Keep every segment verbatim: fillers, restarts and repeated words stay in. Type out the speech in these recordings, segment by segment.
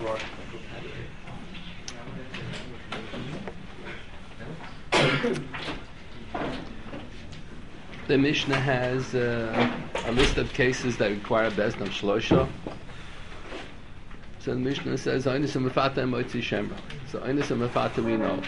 The Mishnah has uh, a list of cases that require best of shlosha. So the Mishnah says, "Oinus umefata and moitzi shemra." So oinus umefata we know.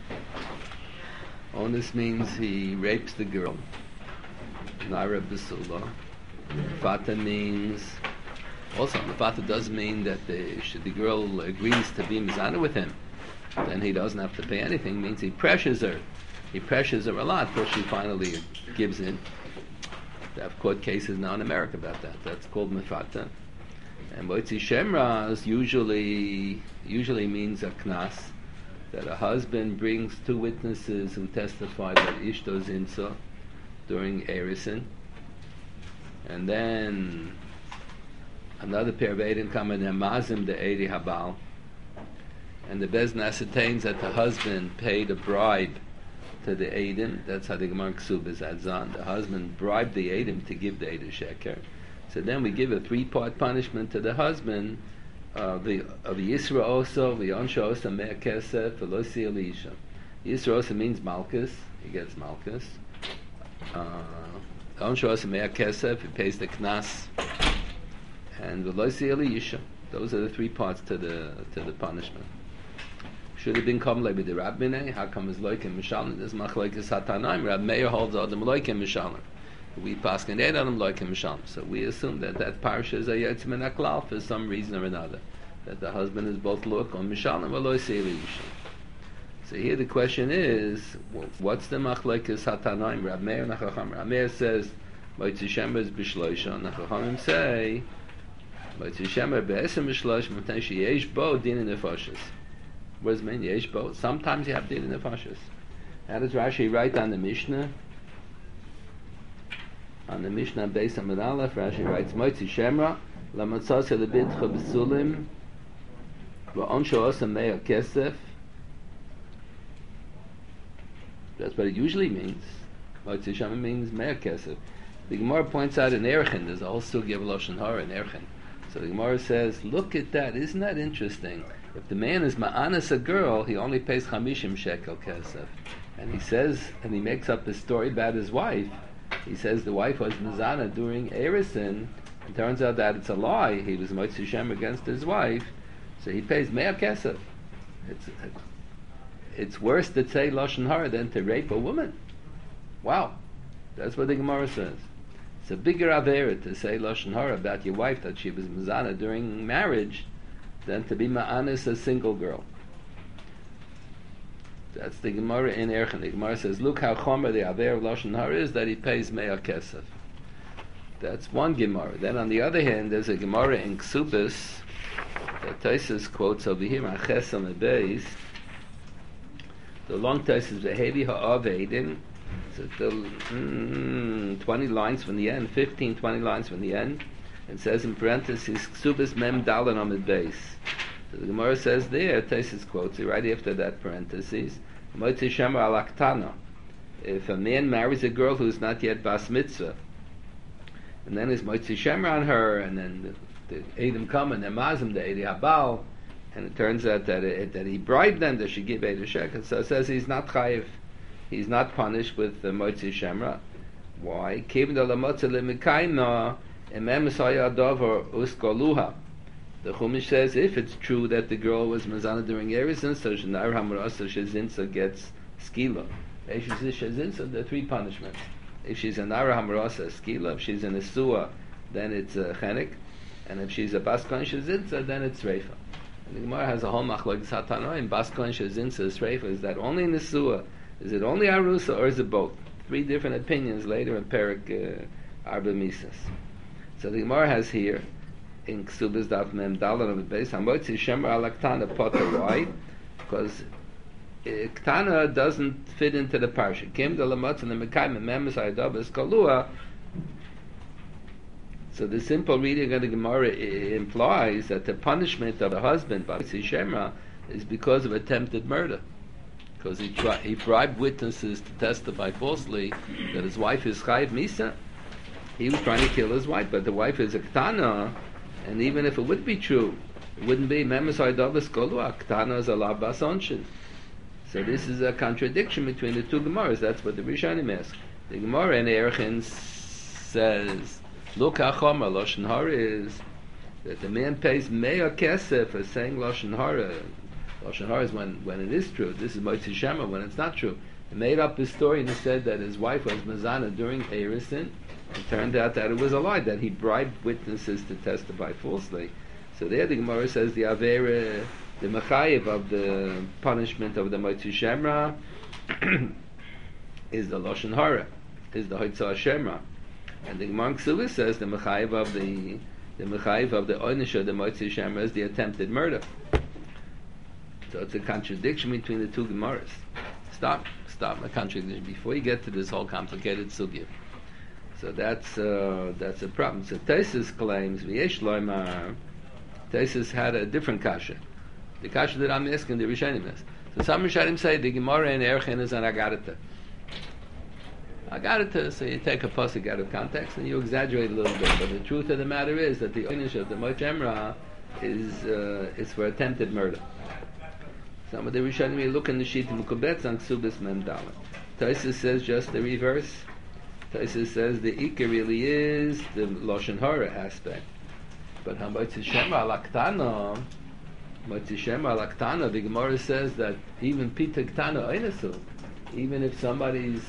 Onus means he rapes the girl. Naira b'sula. Mefata means also mefata does mean that the should the girl agrees to be mizana with him, then he doesn't have to pay anything. Means he pressures her. He pressures her a lot till she finally gives in. They have court cases now in America about that. That's called mefata. And moitzi shemras usually usually means a knas, that a husband brings two witnesses who testify that ishto zinsa during erison, and then another pair of eidim come and mazim the eidi habal, and the bezna ascertains that the husband paid a bribe to the eidim. That's how the Gemara Ksub is adzan. The husband bribed the eidim to give the eidim sheker. So then we give a three-part punishment to the husband of the of the Yisra also, the Onsha also Me'er Kesef, Velosi Elisha. Yisra also means Malchus. He gets Malchus. Uh, Onsha also Me'er Kesef. He pays the Knas. And Velosi Elisha. Those are the three parts to the to the punishment. Should have been come like with the Rabbineh. How come is like in Mishalem? There's Machlokes Hatanaim. Rab Meir holds Adam like in Mishalem. We pass in Adam like in Mishalem. So we assume that that parsha is a Yetz Min HaKlal for some reason or another. That the husband is both look on Mishalem or Lo Yisei. So here the question is, what's the Machlokes Hatanaim? Rab Meir and Chacham. Rab Meir says Moitzi Shemer is b'shloisha. And Chachamim say Moitzi Shemer be'esem b'shloisha m'ten sheyesh bo din nefashos. What does it mean? Yesh bo. Sometimes you have din nefashos. How does Rashi write on the Mishnah? On the Mishnah based on Amud Aleph, Rashi writes, Moitzi Shemra, la matzase lebitcha b'sulim, v'onsho osa me'er kesef. That's what it usually means. Moitzi Shemra means me'er kesef. The Gemara points out in Erchin, there's a whole sugi of Lashon Hara in Erchin. So the Gemara says, look at that, isn't that interesting? If the man is ma'anas a girl, he only pays chamishim shekel kesef. And he says, and he makes up a story about his wife. He says the wife was mizana during erison. It turns out that it's a lie. He was moitzi shem against his wife, so he pays me'er kesef. It's it's worse to say lashon hara than to rape a woman. Wow, that's what the Gemara says. It's a bigger avera to say lashon hara about your wife that she was mizana during marriage than to be ma'anis a single girl. That's the Gemara in Erchin. The Gemara says, look how chomer the aver of Lashon Hara is, that he pays me'er kesef. That's one Gemara. Then on the other hand, there's a Gemara in Ksubis that Taisus quotes over here on Chesam Beis. The long Taisus Vehevi ha'av eidin. So the mm, twenty lines from the end, fifteen, twenty lines from the end. It says in parentheses, Ksubis mem dalan amid beis. So the Gemara says there, Taisus quotes it right after that parentheses, Moitzi Shemer al Aktana. If a man marries a girl who's not yet bas mitzvah, and then his Moitzi Shemer on her, and then the, the Eidim come and they mazim the Eidi Habal, and it turns out that it, that he bribed them, that she give Eidi Shekel. So it says he's not chayiv, he's not punished with the Moitzi Shemer. Why? Kivin da lamotze lemikaina emem saya dover uskoluha. The Chumash says if it's true that the girl was mazana during erison, so shenar hamrasa shezinsa gets skila. If she's shezinsa, there are three punishments. If she's a nara hamrasa, skila. If she's in a sua, then it's a chenek. And if she's a baskon shezinsa, then it's reifa. And the Gemara has a whole machlokes hatana in baskon shezinsa is reifa. Is that only in the sua? Is it only arusa or is it both? Three different opinions later in Perik uh, Arba Misas. So the Gemara has here in Ksubas Daf Mem Dalan of the base, Hamotzi Shemer al Ktana Potter. Why? Because Ktana doesn't fit into the parsha. Kim de Lamotz and the Mekayim Memes Ayadavas Kalua. So the simple reading of the Gemara implies that the punishment of the husband by Shemra is because of attempted murder. Because he tri- he bribed witnesses to testify falsely that his wife is Chayiv Misa. He was trying to kill his wife, but the wife is a Ktana. And even if it would be true It wouldn't be Memes Haidavas Kolua, Ktana is a Lav Bas Onshin. So this is a contradiction between the two Gemaras. That's what the Rishonim ask. The Gemara in Erchin says, look how Chomer Lashon Hara is, that the man pays Mea Kesef for saying Lashon Hara. Lashon Hara is when, when it is true. This is Motzi Shema when it's not true. He made up his story and he said that his wife was Mazana during Erisin. It turned out that it was a lie, that he bribed witnesses to testify falsely. So there the Gemara says the Avera, the Mechayev of the punishment of the Motzi Shemra is the Lashon Hara, is the Hotzah Shemra. And the Gemara Ksuvah says the Mechayev of the the Mechayev of the Oynish of the Motzi Shemra is the attempted murder. So it's a contradiction between the two Gemaras. Stop, stop, a contradiction before you get to this whole complicated sugya. So that's uh, that's a problem. So Taisus claims v'yesh loymar. Taisus had a different kasha. The kasha that I'm asking the Rishonim is. So some Rishonim say the Gemara in Erchin is an agarita. Agarita, so you take a pasuk out of context and you exaggerate a little bit. But the truth of the matter is that the Oynish of the Motzi Shemra is uh, is for attempted murder. Some of the Rishonim look in the sheet Mukubetz on Ksubis Mem Dalet. Taisus says just the reverse. Taisus says the Ikar really is the Lashon Hara aspect. But Motzi Shemra Laktana, Motzi Shemra Laktana, the Gemara says that even Pita Ktana Einasu, even if somebody's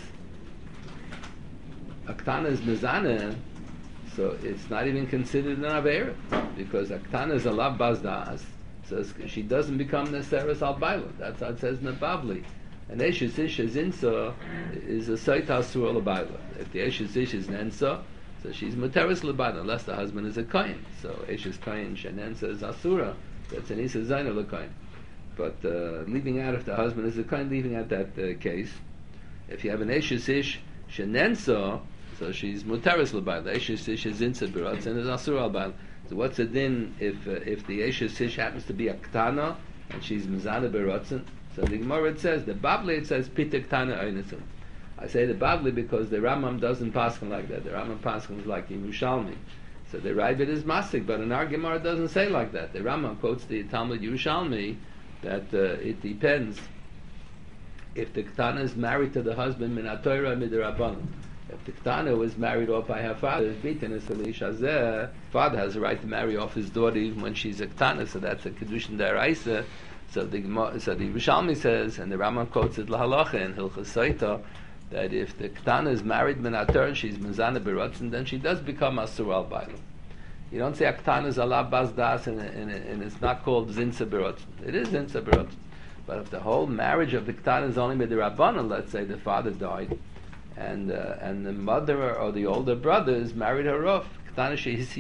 Aktana is Mezana, so it's not even considered an Avera, because Aktana is a Lav Bazdas, so she doesn't become Neseres Al Baila. That's how it says in the Bavli. And Eshes Ish is Insa is a Sait Asur Al Baila. If the Eshes Ish is Nensa, so she's Muteres Al Baila, unless the husband is a Kohen. So Eshes Kohen, Shenensa is Asura, that's an Isa Zain Al Kohen. But uh, leaving out if the husband is a Kohen, leaving out that uh, case, if you have an Eshes Ish Shenensa, so she's Muteres Al Baila. Eshes Ish is Insa Biratz and is Asur Al Baila. So what's the din if uh, if the Eshes Ish happens to be a Ktana and she's Mizana Beratzen? So the Gemara it says the Bavli it says Pita Ktana Einisim. I say the Bavli because the Rambam doesn't paskin like that. The Rambam paskins like Yerushalmi. So the Ravid is Masik, but in our Gemara it doesn't say like that. The Rambam quotes the Talmud Yerushalmi that uh, it depends if the Ktana is married to the husband min HaTorah midrabanan. If the Ktana was married off by her father, father has a right to marry off his daughter even when she's a Ktana, so that's a Kedushin Daraisa. So the so the Rishalmi says, and the Rambam quotes it lahalacha in Hilchos Saita, that if the Ktana is married min HaTorah and she's Mizana Beratzen, then she does become Asur Al Baila. You don't say a Ktana is Allah Bas Das and, and, and it's not called Zinsa Beratzen. It is Zinsa Beratzen. But if the whole marriage of the Ktana is only midrabanan, let's say the father died, and uh, and the mother or the older brothers married her off. So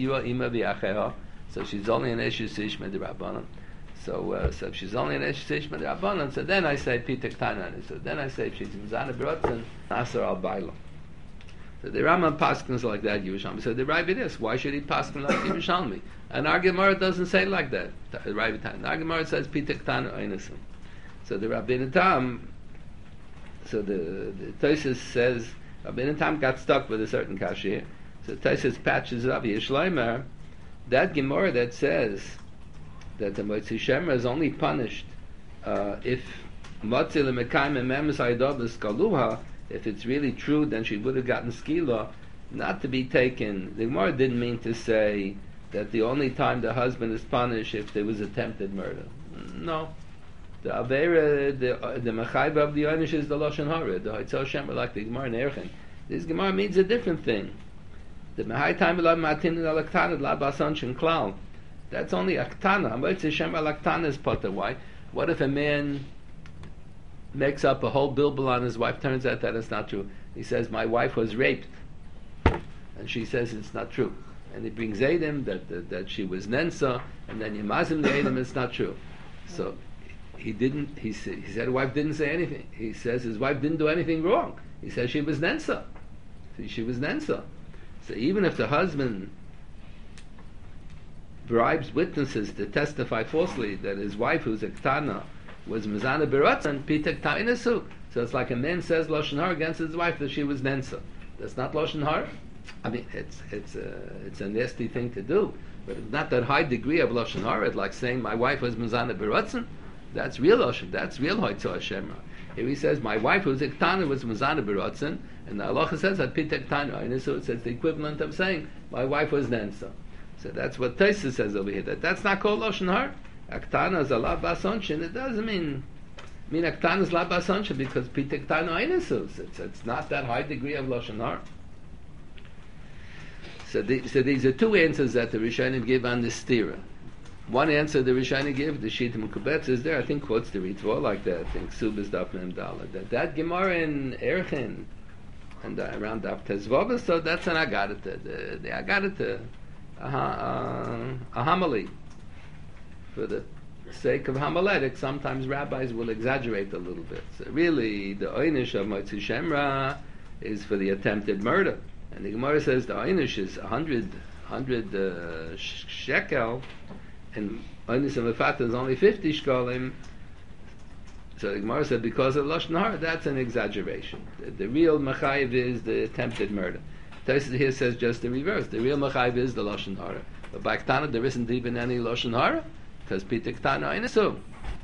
she's only an Eshes Ish Midrabanan. So uh, so if she's only an Eshes Ish Midrabanan, so then I say Pita Ktana. So then I say if she's Mizana Beratzen, Asar Al Baila. So the Rambam paskins like that Yerushalmi. So the Ravid is, why should he paskin like Yerushalmi? And our Gemara doesn't say like that. The Ravid our Gemara says Pita Ktana Einisim. So the Rabbeinu Tam. So the, the Tosfos says Rabbeinu Tam got stuck with a certain kashir. So Tosfos patches it up. Yishleimer, that Gemara that says that the Motzi Shemra is only punished uh, if Motzi lemekayim ememes haydavas kaluha. If it's really true, then she would have gotten skila, not to be taken. The Gemara didn't mean to say that the only time the husband is punished if there was attempted murder. No. The Avera, the uh, the Mechayba of the Oynish is the Lashon Hara, the Hotzah Shemra, like the Gemara in Erchin. This Gemara means a different thing. The Mehai Time Elav Matin Al Aktana La Basan Shin Klal. That's only Aktana. Hotzah Shemra Aktana is potter. Why? What if a man makes up a whole bilbil on his wife? Turns out that it's not true. He says, "My wife was raped," and she says it's not true. And he brings Eidim that, that that she was Nensa, and then Yemazim the Eidim, it's not true. So. He didn't. He said. He said his wife didn't say anything. He says his wife didn't do anything wrong. He says she was nensa. She was nensa. So even if the husband bribes witnesses to testify falsely that his wife, who's a ktana, was mizana beratzen, pita kta'inasu. So it's like a man says lashon hara against his wife that she was nensa. That's not lashon hara. I mean, it's it's a it's a nasty thing to do. but it's not that high degree of lashon hara. It's like saying my wife was mizana beratzon. That's real lashon. That's real hoitzah shemra. Here he says my wife who was iktana was mizana beratzon, and the halacha says that pit iktana. And so it says the equivalent of saying my wife was nensa. So that's what Taisa says over here. That that's not called lashon hara. Aktana is a la basonshin. It doesn't mean. I mean, Aktana is la basonshin because pit iktana einisus. It's it's not that high degree of lashon hara. So, the, so these are two answers that the Rishonim give on the stira. One answer the Rishonim give, the Shita Mukubetz is there, I think quotes the Ritva like that, I think Subas Daf Mem Daled. That, that Gemara in Erchin, and uh, around Daf Tezvova, so that's an Agadata. The, the Agadata, a, uh, a homily. For the sake of homiletic, sometimes rabbis will exaggerate a little bit. So really, the Oynish of Motzi Shemra is for the attempted murder. And the Gemara says the Einish is a hundred, hundred uh, shekel, and Einish and Mefata is only fifty shkolim. So the Gemara said because of lashon hara, that's an exaggeration. The, the real machayev is the attempted murder. Tosfos here says just the reverse. The real machayev is the lashon hara. But by Ktana there isn't even any lashon hara because pita Ktana einisu.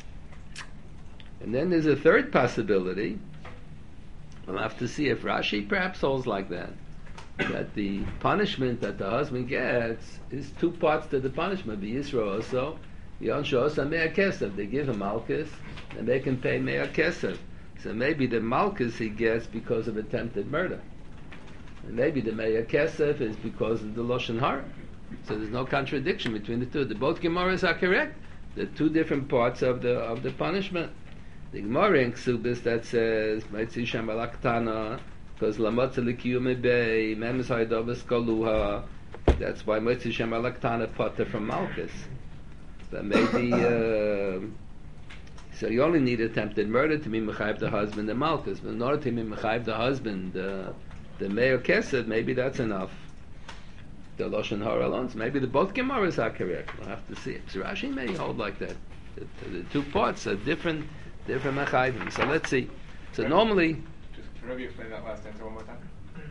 And then there's a third possibility. We'll have to see if Rashi perhaps holds like that. That the punishment that the husband gets is two parts to the punishment. The Yisro also, Yonsho also Mea Kesef. They give him Malkus, and they can pay Mea Kesef. So maybe the Malkus he gets because of attempted murder. And maybe the Mea Kesef is because of the Lashon Hara. So there's no contradiction between the two. The both Gemaras are correct. The two different parts of the of the punishment. The Gemara in Ksubis that says, Maitzi Shem Alaktana, because Lamotza Likiyume Bey, Memes Haidovas Kaluha, that's why Moitzi Shem Alaktana Potter from Malchus. But maybe, uh, so you only need attempted murder to be Mechayiv the husband and Malchus. But in order to be Mechayiv the husband, uh, the Meir Kesed, maybe that's enough. The Lashon Hara alone. So maybe the both Gemaras are correct. We'll have to see it. So Rashi may hold like that. The, the two parts are different, different Mechayivim. So let's see. So normally, Rabbi, explain that last answer one more time.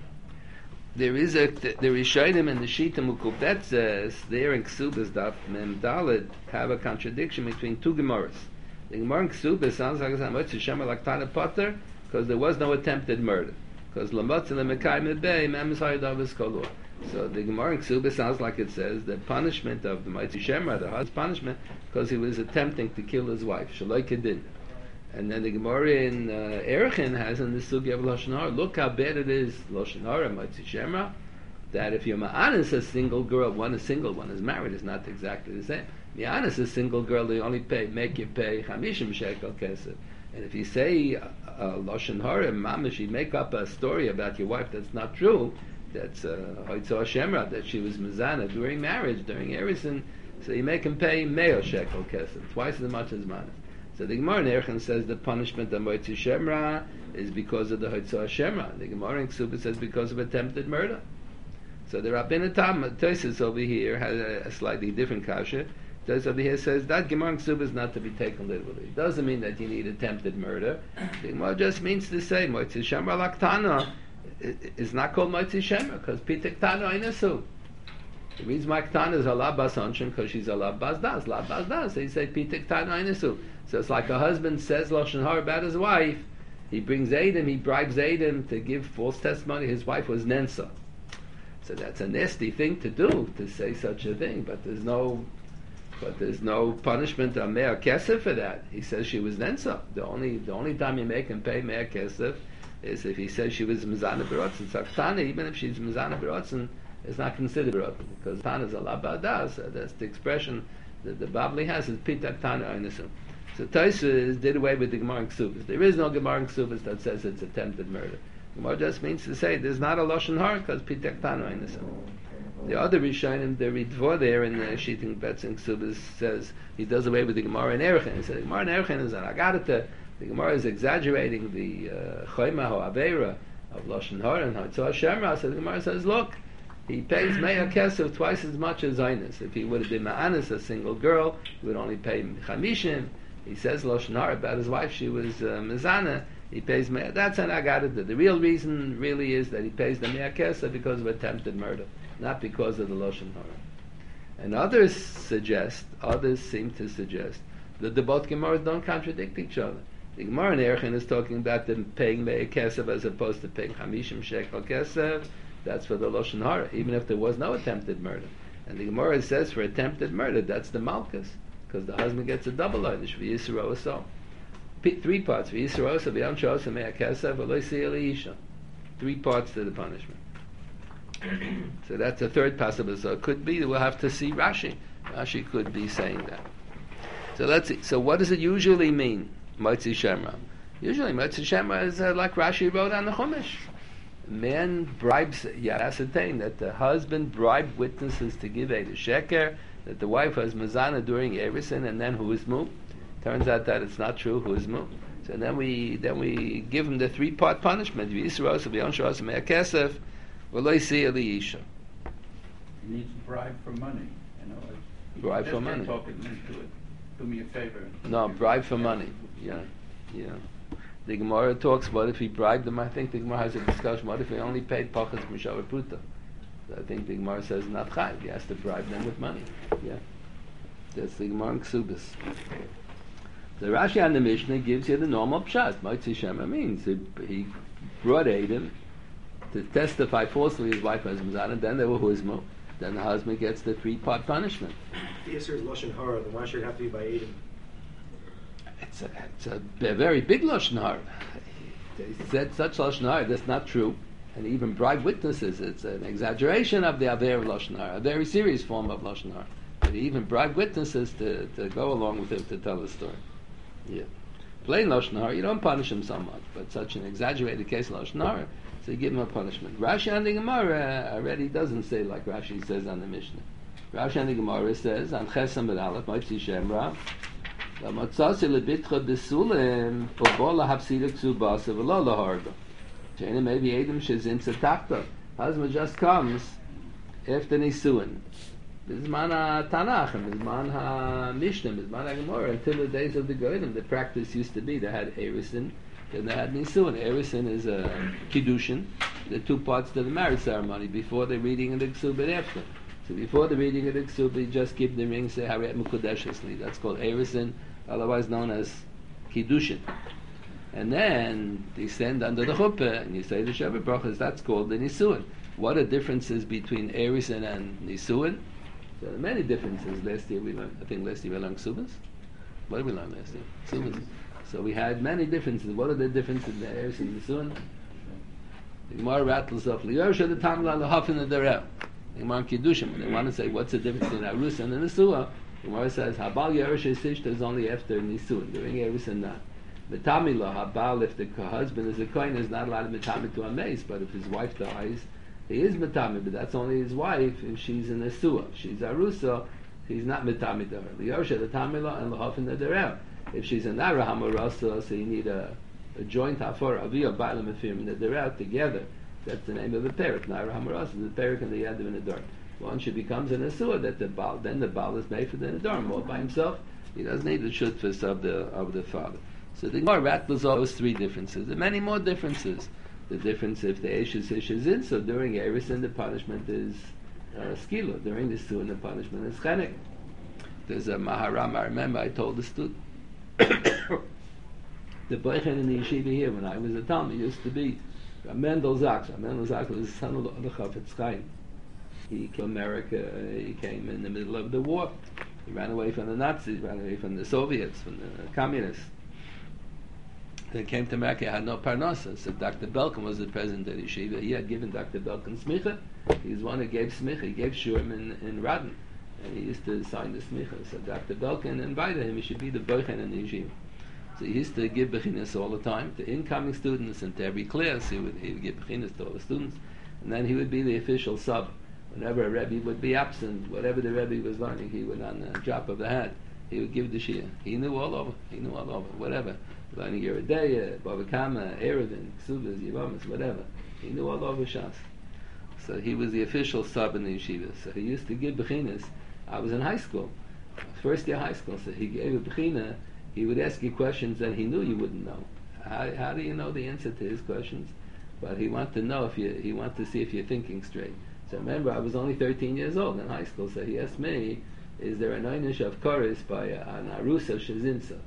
There is a the Rishonim and the Shita Mukubet says there in Ksubas Daf Mem Daled have a contradiction between two Gemaras. The Gemara in Ksubas sounds like Motzi Shem Alaktana Potter because there was no attempted murder. Because Lamotzi Lemekayim Bey Memes Haydavas Kolor. So the Gemara in Ksubas sounds like it says the punishment of the Motzi Shemra, the husband's punishment, because he was attempting to kill his wife. Shaloi Kedin. And then the Gemara in uh, Erchin has in the Sugi of Lashon Hara, look how bad it is, Lashon Hara, Motzi Shemra, that if you're Ma'anis a single girl, one is single, one is married, is not exactly the same. Ma'anis a single girl, they only pay, make you pay Chamishim Shekel Kesef. And if you say uh, uh, Lashon Hara, Mamash, you make up a story about your wife that's not true, that's Hoitzah uh, Shemra, that she was Mizana during marriage, during Erison, so you make him pay Meo Shekel Kesef, twice as much as Manas. So the Gemara in Erchin says the punishment of Motzi Shemra is because of the Hoitzah Shemra. The Gemara in Ksubas says because of attempted murder. So the Rabbeinu Tam, Tosfos over here has a, a slightly different kasha. Tosfos over here says that Gemara in Ksubas is not to be taken literally. It doesn't mean that you need attempted murder. The Gemara just means to say Motzi Shemra Laktana is not called Motzi Shemra because Pitek Tana Einasu. The reason why Ktana is Allah Bas Anshin because she's Allah Bas Das. Allah Bas Das. They say Pitek Tana Einasu. So it's like a husband says Lashon Hara about his wife. He brings Adam, he bribes Adam to give false testimony. His wife was Nensa. So that's a nasty thing to do, to say such a thing. But there's no, but there's no punishment on Me'er Kesef for that. He says she was Nensa. The only, the only time you make him pay Me'er Kesef is if he says she was Mizana B'rotzen. So Ktana, even if she's Mizana B'rotzen, it's not considered B'rotzen because Ktana is a Labadas. So that's the expression that the Babli has is Pita Ktana Einisu. So Tosfos did away with the Gemara in Ksubas. There is no Gemara in Ksubas that says it's attempted murder. Gemara just means to say there's not a Lashon Hara because Pitek Tano Einisu. The other Rishonim, the Ritva there in the Shiting Betz in Ksubas says he does away with the Gemara in Erchin. He said the Gemara in Erchin is an Agadata. The Gemara is exaggerating the Choyma uh, or Aveira of Lashon Hara and Hoitzah Shemra. So the Gemara says, look, he pays Me'er Kesef twice as much as Zainis. If he would have been Ma'anis, a single girl, he would only pay Chamishim. He says Lashon Hara about his wife, she was uh, Mizana, he pays Me'er. That's an Agadata. The real reason really is that he pays the Me'er Kesef because of attempted murder, not because of the Lashon Hara. And others suggest, others seem to suggest, that the both Gemaras don't contradict each other. The Gemara in Erchin is talking about them paying Me'er Kesef as opposed to paying Hamishim Shekel Kesef. That's for the Lashon Hara, even if there was no attempted murder. And the Gemara says for attempted murder, that's the Malchus, because the husband gets a double Einish for Yisro Oso. Three parts, for Yisro Oso, V'yam Shos, Me'er Kesef, V'lo Yisrael Isha. Three parts to the punishment. So that's a third possible. So it could be that we'll have to see Rashi. Rashi could be saying that. So let's see. So what does it usually mean? Motzi Shemra. Usually Motzi Shemra is uh, like Rashi wrote on the Chumash. Man bribes, yeah, ascertain that the husband bribed witnesses to give a sheker, that the wife was mazana during Erisin, and then who is mu? Turns out that it's not true, who is mu. So then we then we give him the three part punishment. V'yisros v'yonshos me'er kesef v'lo yisir li'isha. He needs to bribe for money, you know. Bribe for money. Talking into it. Do me a favor. No, bribe for money. Yeah, yeah. The Gemara talks, what if he bribed them? I think the Gemara has a discussion, what if he only paid Pachas Mishavar Pruta? I think the Gemara says not Chayv, he has to bribe them with money. Yeah. That's the Gemara in Ksubis. The Rashi on the Mishnah gives you the normal pshat. Motzi Shemra means he, he brought Adam to testify falsely his wife was Mizana, then they were Huzmo. Then the husband gets the three-part punishment. The Isser is Lashon Hara, then why should it have to be by Adam? It's a, it's a, a very big Lashon Hara. They said such Lashon Hara, that's not true. And even bribe witnesses, it's an exaggeration of the Aver of Lashon Hara, a very serious form of Lashon Hara. But he even bribe witnesses to, to go along with him to tell the story. Yeah. Plain Lashon Hara, you don't punish him so much, but such an exaggerated case of Lashon Hara, so you give him a punishment. Rashi on the Gemara already doesn't say like Rashi says on the Mishnah. Rashi on the Gemara says, on Chesam Ben Aleph, Motzi Shemra, L'motzasi lebitcha besulim, u'bo lahapsida ksubasa v'lo laharga. Chena maybe Adam shezin tzatachta. Husband just comes after Nisuin. Bizman ha-Tanakh, Bizman ha-Mishnah, Bizman ha-Gemara, until the days of the Goyim, the practice used to be, they had Erisin, then they had Nisuin. Erisin is a Kiddushin, the two parts to the marriage ceremony, before the reading of the Ksub and after. So before the reading of the Ksub, you just keep the ring, say Hariyat Mukudeshesli. That's called Erisin, otherwise known as Kiddushin. And then they stand under the chuppah, and you say the Shabbat Brachas, that's called the Nisuin. What are differences between Erisin and Nisuin? So there are many differences. Last year we learned, I think last year we learned Ksubas. What did we learn last year? Ksubas. So we had many differences. What are the differences in the Erisin and Nisuin? The Gemara rattles off, L'yorsha the Tamla l'hafin the The Gemara in Kiddushim, when they want to say what's the difference between Arus and the Nisuah, the Gemara says, Habal Yerush Sishta is only after Nisuah, during Arus and not. Mitami lo Habal, if the husband is a kohen, is not allowed to mitami to a mace, but if his wife dies, he is mitami, but that's only his wife if she's in a Nisuah. She's Arusa, he's not mitami to her. L'yorsha the Tamila and l'hafin the derel. If she's an Ara Hamarasa, so you need a, a joint Hafar, Aviyah, Bailam, and Fim, and the derel together. That's the name of the perik. Naira Hamaras is the perik and the Yadav and the Adar. Once she becomes an Asur, that the Baal, then the Baal is made for the Adar, all by himself. He doesn't need the shutfus of the of the father. So the Gemara rattles all those three differences. There are many more differences. The difference if the Eish is Ish is in, so during Erisin the punishment is uh, Skila. During the Suin the punishment is Chenek. There's a Maharam, I remember I told the student. The Boichen in the yeshiva here, when I was a Talmud, used to be Mendel Zaks. Mendel Zaks was the son of the Chafetz Chaim. He came to America, uh, he came in the middle of the war. He ran away from the Nazis, ran away from the Soviets, from the communists. Then came to America, he had no parnasa. So Doctor Belkin was the president of the yeshiva. He had given Doctor Belkin smicha. He was one who gave smicha. He gave shurim in, in Radin. And he used to sign the smicha. So Doctor Belkin invited him, he should be the boichen in the yeshiva. So he used to give bechinas all the time to incoming students and to every class. He would, he would give bechinas to all the students, and then he would be the official sub. Whenever a rebbe would be absent, whatever the rebbe was learning, he would, on the drop of the hat, he would give the shia. He knew all over. He knew all over. Whatever, learning Yeridea, Bava Kama, Erevin, Ksubas, Yivamas, whatever. He knew all over Shas. So he was the official sub in the yeshiva. So he used to give bechinas. I was in high school, first year high school. So he gave a bechina. He would ask you questions that he knew you wouldn't know. How, how do you know the answer to his questions? But he wanted to know if you, he wanted to see if you're thinking straight. So remember, I was only thirteen years old in high school, so he asked me, is there an einish of Koris by uh, an Arusa Shazinsa?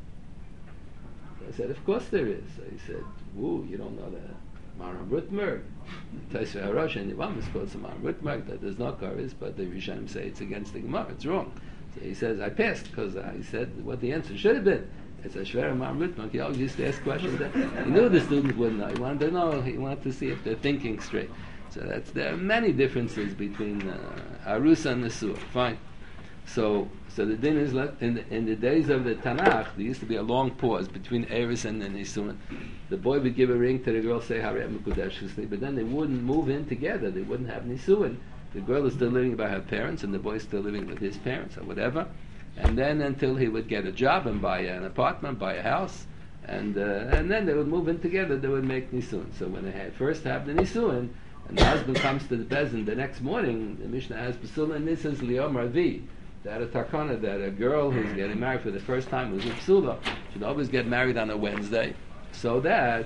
I said, of course there is. So he said, woo, you don't know the Maram Rutmerg. Taisva Harosh and Yivam is called some Maram Rutmerg, that there's no Koris, but the Rishonim say it's against the Gemara, it's wrong. So he says, I passed, because uh, he said what the answer should have been. It's a Shver Maram Rutmerg. He always used to ask questions. That he knew the student wouldn't know. He wanted to know, he wanted to see if they're thinking straight. So that's, there are many differences between uh, Arusa and Nesua. Fine. So, so the din is like in the, in the days of the Tanakh, there used to be a long pause between Eris and the Nisuin. The boy would give a ring to the girl, say Harem Mekudesh, but then they wouldn't move in together. They wouldn't have Nisuin. The girl is still living by her parents, and the boy is still living with his parents, or whatever. And then until he would get a job and buy an apartment, buy a house, and uh, and then they would move in together. They would make Nisuin. So when they had first have the Nisuin, and the husband comes to the bezin the next morning, the Mishnah has Basula and this is Liom Ravi. That a takana, that a girl who's getting married for the first time who's a psula should always get married on a Wednesday, so that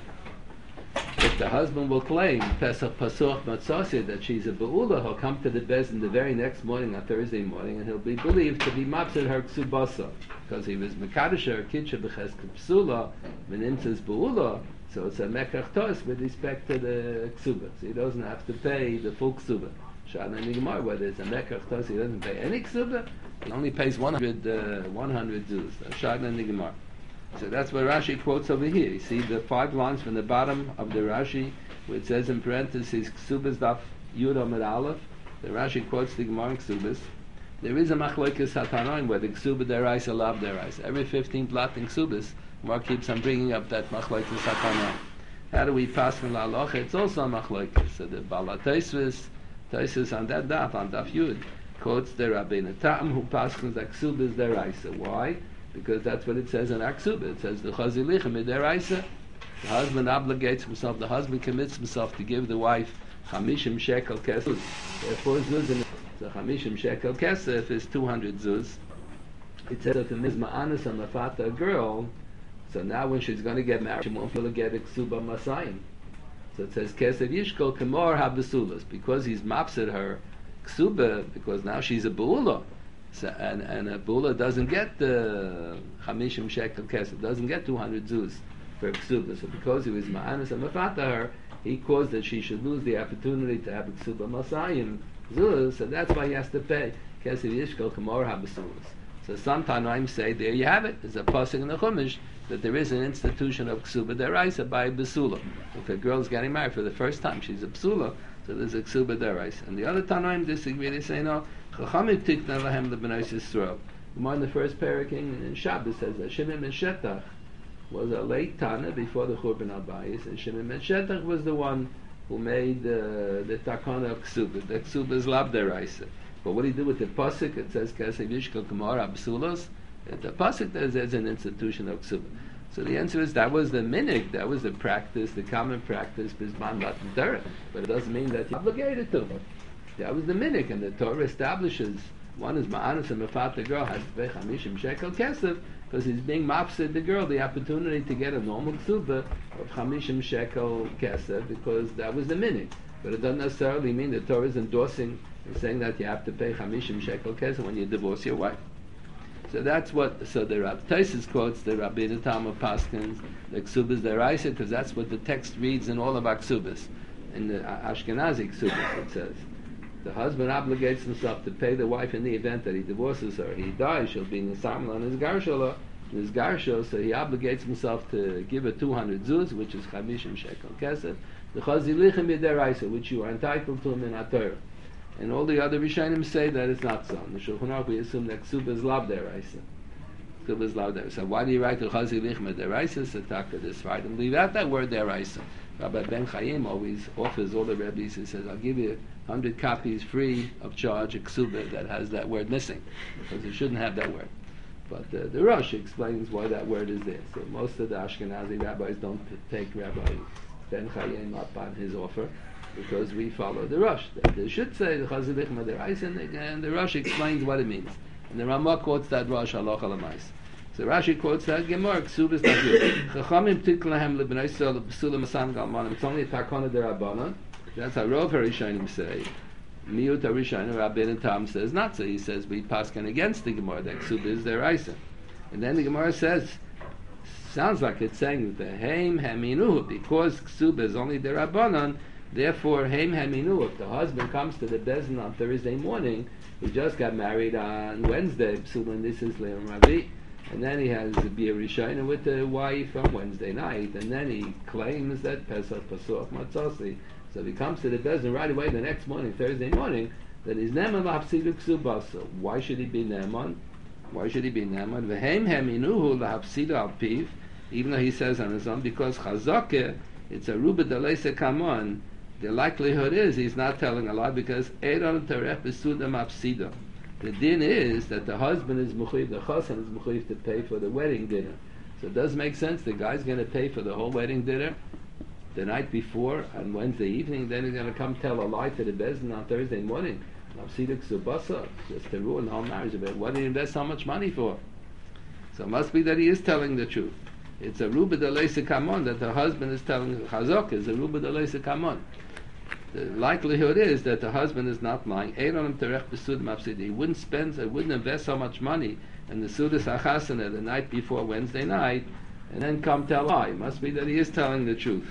if the husband will claim Pesach Pasuch Matzasi that she's a beula, he'll come to the bezin the very next morning on Thursday morning, and he'll be believed to be mapsed her ksubasa because he was mekadosh her kitcha b'ches psula v'nimtzas beula. So it's a mekach tos with respect to the ksuba. So he doesn't have to pay the full ksuba. Shana and Gemara, whether it's a mekach tos, he doesn't pay any ksuba. He only pays one hundred, uh, one hundred zuz. Shana and Gemara. So that's what Rashi quotes over here. You see the five lines from the bottom of the Rashi, where it says in parentheses ksubas daf yud amid aleph. The Rashi quotes the Gemara in ksubas. There is a machlokes hatanoim where the ksuba deraisa lav deraisa. Every fifteen blot in ksubas, Gemara keeps on bringing up that machlokes hatanoim. How do we pass from la halacha? It's also a machlokes. So the Bala Tosfos, Tosfos on that daf, on daf yud, quotes the Rabbeinu Tam who passes that ksuba is deraisa. Why? Because that's what it says in Aksuba. It says the Chazilichem Mideraisa. The husband obligates himself. The husband commits himself to give the wife Chamishim Shekel Kesef. Therefore, zuz in the Chamishim Shekel Kesef is two hundred zuz. It says if the Mizma Anis and Mafata a girl, so now when she's going to get married, she won't be able to get a Ksuba Masayim. So it says Kesef Yishkol Kemor HaBesulas, because he's mapsed her Ksuba, because now she's a Beula. So, and, and a bula doesn't get the chamishim shekel kesef, doesn't get two hundred zuz for ksuba. So because he was ma'anis and mafata her, he caused that she should lose the opportunity to have a ksuba masayim zuz. So that's why he has to pay kesef yishkol kamor habasulas. So some Tanoim say there you have it. There's a pasuk in the Chumash that there is an institution of ksuba deraisa by besula. If a girl's getting married for the first time, she's a besula. So there's a ksuba deraisa. And the other Tanoim disagree. They say no. Chachamim tikna lahem lebenos Yisrael. Gemara in the first parak in Shabbos says that Shimon ben Shetach was a late Tana before the Churban Abayis, and Shimon ben Shetach was the one who made uh, the takana of ksuba. The ksuba is lab deraisa. But what do you do with the pasuk? It says Kesef Yishkol Kamar Absulos. The pasuk says there's an institution of ksuba. So the answer is that was the minig, that was the practice, the common practice, bisman batan Torah. But it doesn't mean that you're obligated to. That was the minig, and the Torah establishes one is ma'anis and mafat the girl has to pay chamishim shekel kesef because he's being mafsid the girl the opportunity to get a normal ksuba of chamishim shekel kesef because that was the minig. But it doesn't necessarily mean the Torah is endorsing and saying that you have to pay chamishim shekel kesef when you divorce your wife. So that's what. So the Rav Taisus quotes the Rabbeinu Tam of Paskins the ksubas deraisa because that's what the text reads in all of our ksubas. In the Ashkenazi ksubas it says. The husband obligates himself to pay the wife in the event that he divorces her. He dies, she'll be nisamel on his garshala, his garsho, so he obligates himself to give her two hundred zuz, which is chamishim shekel kesef, the chazilichem b'deraisa, which you are entitled to him in HaTorah. And all the other Rishonim say that it's not so. In the Shulchan Aruch we assume that ksuba is lav deraisa. Ksuba is lav deraisa. So why do you write the chazilichem b'deraisa? So taka this right and leave out that word deraisa. Rabbi Ben Chaim always offers all the rabbis. He says, "I'll give you one hundred copies free of charge, a ksuba that has that word missing, because it shouldn't have that word." But uh, the Rosh explains why that word is there. So most of the Ashkenazi rabbis don't take Rabbi Ben Chaim up on his offer, because we follow the Rosh. They should say the Chazilich Maderaisa, and the Rosh explains what it means. And the Ramah quotes that Rosh halacha l'mais. So Rashi quotes that Gemara, Ksubas Tachir. Chachamim tiklahem lebnei Yisrael b'sula masan galmanim. It's only a takana derabbanan. That's how Rov Harishonim say Miut Arishon, Rabbeinu Tam says not so. He says we paskin against the Gemara that ksuba is deraisa, and then the Gemara says, sounds like it's saying that the heim haminu, because ksuba is only derabanan, therefore heim haminu. If the husband comes to the bezin on Thursday morning, he just got married on Wednesday, psuba, this is Leon Ravi, and then he has to be a rishayna with the wife on Wednesday night, and then he claims that Pesach Pasuk Matzasi. So if he comes to the bezin right away the next morning, Thursday morning, then he's neman lahapsidu ksubasa. Why should he be neman? Why should he be neman? V'heim heminuhu lahapsidu al piv, even though he says on his own, because chazakeh, it's a ruba deleise kamon. The likelihood is he's not telling a lie because eron teref besuda mapsida. The din is that the husband is mechuyev, the chassan is mechuyev to pay for the wedding dinner. So it does make sense. The guy's going to pay for the whole wedding dinner the night before on Wednesday evening. Then he's going to come tell a lie to the bezin on Thursday morning. Mapsida ksubasa, just to ruin the whole marriage of it. What did he invest so much money for? So it must be that he is telling the truth. It's a ruba deleise kamon that the husband is telling. Chazok is a ruba deleise kamon. The likelihood is that the husband is not lying. He wouldn't spend, he wouldn't invest so much money in the Sudas HaChasana the night before Wednesday night, and then come tell a lie. It must be that he is telling the truth.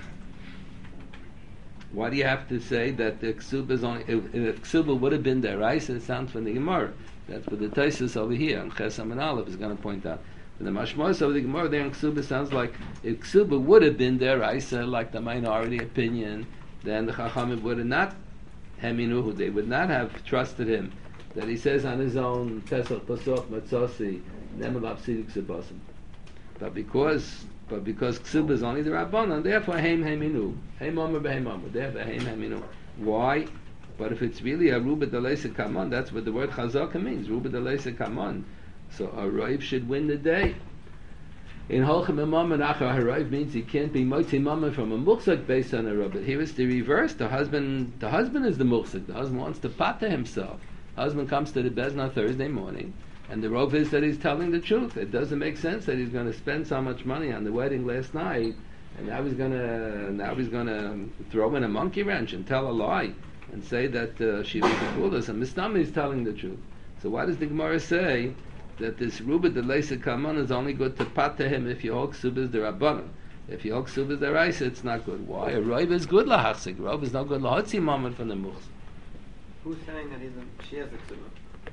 Why do you have to say that the ksuba is only? If, if ksuba would have been there, right? It sounds from the Gemara. That's what the Taisus over here and Chesam and Aleph is going to point out. But the Mashmos of the Gemara there in ksuba sounds like if ksuba would have been there, right? Like the minority opinion, then the Chachamim would have not heminuhu. They would not have trusted him that he says on his own Pesach Pasuk Matzasi Nemelav Sidik Sebasim. But because but because Ksuba is only the Rabbanon, therefore Heim Heminu. Heim Omer Beheim Omer. Therefore Heim Heminu. Why? But if it's really a Ruba Deleise Kamon, that's what the word Chazaka means. Ruba Deleise Kamon. So a Roiv should win the day. In Holchem Imam and Achar Harav means he can't be Motzi Mama from a Muchzak based on a Rav. But here is the reverse. The husband the husband is the Muchzak. The husband wants to pata himself. The husband comes to the Bezin on Thursday morning, and the Rav is that he's telling the truth. It doesn't make sense that he's going to spend so much money on the wedding last night, and now he's going to now he's going to throw in a monkey wrench and tell a lie and say that uh, she was the foolish. And Mistama is telling the truth. So why does the Gemara say that this Ruba Deleise Kamon is only good to pata him if you hold Ksubas the Rabbanon? If you hold Ksubas the Raisa, it's not good. Why? A Rav is good lahachzik. Rav is not good lahotzi moment from the Muchz. Who's saying that he's a, she has a Ksuba?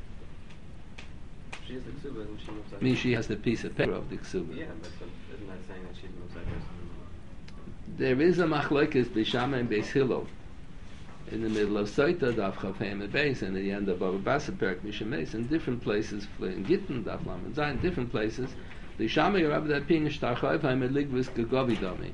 She has a Ksuba and she moves like I mean, she has the piece of paper of the Ksuba. Yeah, but so, isn't that saying that she moves like this? There is a machlokes b'Shama and Beis Hillel in the middle of Soita, Daf Chafayim and Beis, and at the end of Baba Basa Perk Mishameis, in different places, in Gittin, Daf Lam and Zayin, different places. The Shama Yerab that being Shtarchayv Haimeligvis Gegovidami.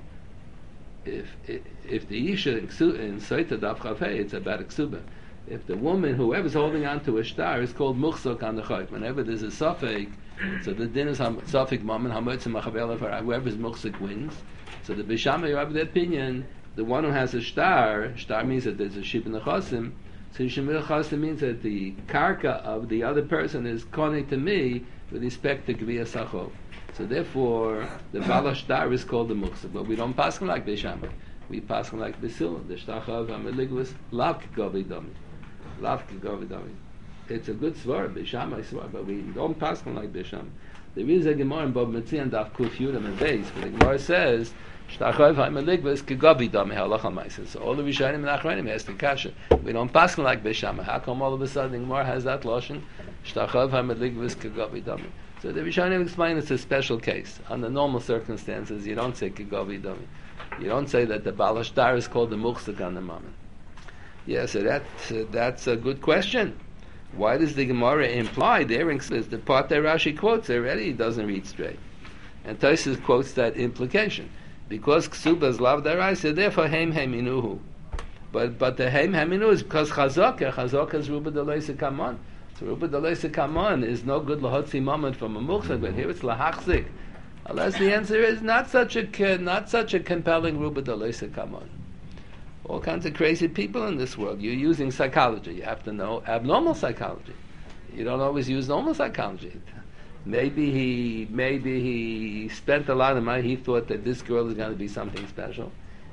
If if the Isha in Soita Daf Chafay, it's about a Ksuba. If the woman, whoever's holding on to a star, is called Muchzok on the Chayv. Whenever there's a Safek, so the din is Safek Mammon, Hamotzim Machavela, for whoever's Muchzok wins. So the Bishama Yerab the opinion, the one who has a star, star means that there's a sheep in the chosim, so Yishemil chosim means that the karka of the other person is konig to me with respect to Gviya Sachov. So therefore, the Bala star is called the Muchzak, but we don't pass him like Bishama. We pass him like Basil, the Shtachav Amaligwas, Lav Kigovidami. Lav Kigovidami. It's a good svar, Bishama svar, but we don't pass him like Bishama. There is a Gemara in Bob Metzi and Daf Kuf Yudam and Beis, but the Gemara says, Shtachav Ha'maligvas Kigovidami Halacha Maisis. So all the Rishonim and Achronim has the kasha. We don't pass him like Bishama. How come all of a sudden the Gemara has that lotion? Shtachav Ha'maligvas Kigovidami. So the Rishonim explain it's a special case. Under normal circumstances, you don't say Kigovidami. You don't say that the Balashtar is called the Muchzak on the Mammon. Yes, so that, uh, that's a good question. Why does the Gemara imply there in the part that Rashi quotes already doesn't read straight? And Tosfos quotes that implication. Because Ksuba is Lav Daraisa, therefore Heim Heminuhu. But but the Heim Heminu is because Chazaka, Chazaka is Ruba Deleise Kamon. So Ruba Deleise Kamon is no good Lahotzi moment from a Muchzak, but here it's Lahachzik. Unless the answer is not such a not such a compelling Ruba Deleise Kamon. All kinds of crazy people in this world. You're using psychology. You have to know abnormal psychology. You don't always use normal psychology. Maybe he maybe he spent a lot of money. He thought that this girl is going to be something special.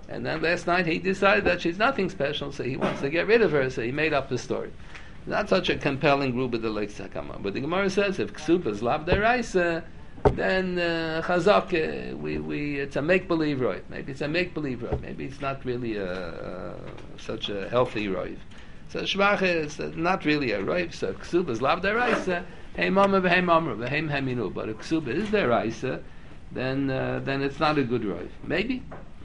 And then last night he decided that she's nothing special, so he wants to get rid of her, so he made up the story. Not such a compelling group of the Leik Sakama. But the Gemara says if Ksuba is Lav Deraisa, then uh, Chazak, uh, we, we, it's a make-believe roiv. Maybe it's a make-believe roiv. Maybe it's not really a, uh, such a healthy roiv. So Shvacha is not really a roiv. So Ksuba is Lav Deraisa, hey mama v'hei mamra v'hei heminu. But if Ksuba is Deraisa, then uh, then it's not a good roiv. Maybe.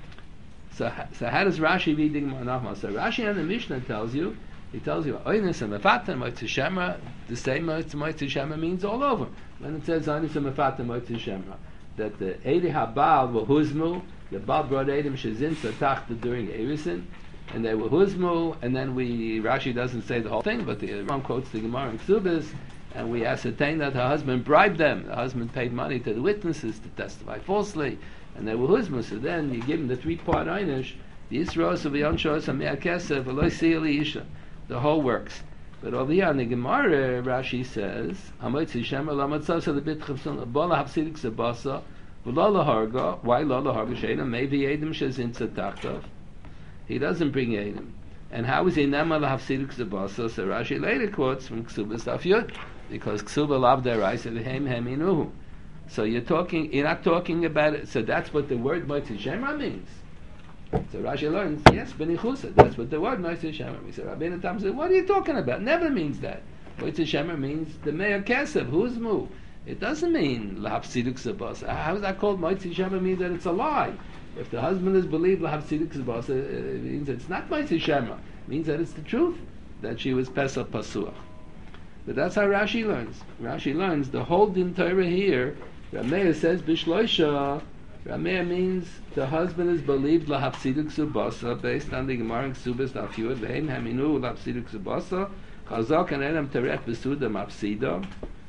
So, so how does Rashi read the Gemara Nachman? So Rashi and the Mishnah tells you, he tells you, Oynis and Mefata Moitzi Shemra, the same Moitzi Shemra means all over. When it says Oynis and Mefata Moitzi Shemra, that the Eidi HaBaal were Huzmu, the Baal brought Eidim Shezin Satachta during Erisin, and they were Huzmu, and then we, Rashi doesn't say the whole thing, but the Ram quotes the Gemara in Ksubis, and we ascertain that her husband bribed them. The husband paid money to the witnesses to testify falsely, and they were Huzmu. So then you give them the three-part Einish, the Yisros of the Yonshos and Mea Kesef, Eloi Siyali Isha. The whole works. But over here on the Gemara, Rashi says, Hamoitzi Shemra lamatzasa the bit chivsun bola hafsidik sebasa v'lo laharga. Why lo laharga she'edim? Maybe edim shezin tzatachtov. He doesn't bring edim. And how is he nema lahafsidik sebasa? So Rashi later quotes from Ksubas Daf Yud, because Ksuba lav deraisa v'hem heminuhu. So you're talking, you're not talking about it. So that's what the word Moitzi Shemra means. So Rashi learns, yes, benichusa. That's what the word Moitzi Shemra means. So Rabbeinu Tam said, what are you talking about? Never means that. Moitzi Shemra means the Meir Kesef, who's mu. It doesn't mean lahafsiduk sabasa. How is that called? Moitzi Shemra means that it's a lie. If the husband is believed lahafsiduk sabasa, it means it's not Moitzi Shemra. It means that it's the truth, that she was Pesach Pasuach. But that's how Rashi learns. Rashi learns the whole Din Torah here, Rameir says, Bishloisha, Rameir means the husband is believed lahafsiduk subasa based on the Gemara in Ksubas Daf Yud v'heim haminu lahafsiduk subasa chazak and enam terech b'suda mafsida.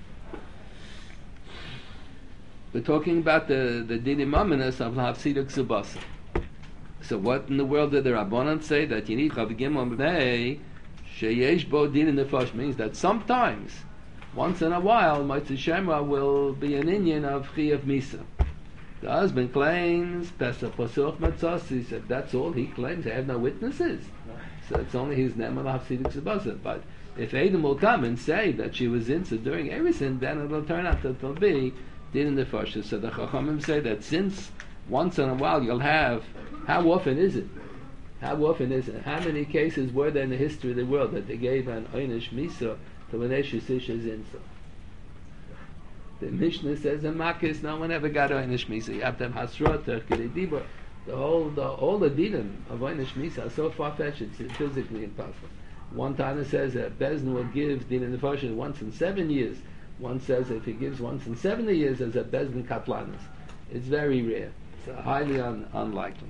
We're talking about the the dinim ominous of lahafsiduk subasa. So what in the world did the Rabbanan say that you need chav gimel b'nei sheyesh bo din nefash means that sometimes, once in a while, Moitzi Shemra will be an Inyan of Chiyav Misa. The husband claims Pesach Pasuch Matzos. He said that's all he claims. They have no witnesses, so it's only his Neman Hafsidik Sebasa. But if Adam will come and say that she was in during everything, then it'll turn out that it'll be Din in the Fosha. So the Chachamim say that since once in a while you'll have, how often is it? How often is it? How many cases were there in the history of the world that they gave an Einish Misa to an Eshes Isha's Insa? The Mishnah says in Makis, no one ever got Einish Misa. You have to have Hasrot, Terkei Dibur. The whole, the, all the dinim of Einish Misa are so far-fetched, it's physically impossible. One time it says that Bezdin will give din in the Fosha once in seven years. One says if he gives once in seventy years as a Bezdin Katlanis. It's very rare. It's highly un, unlikely.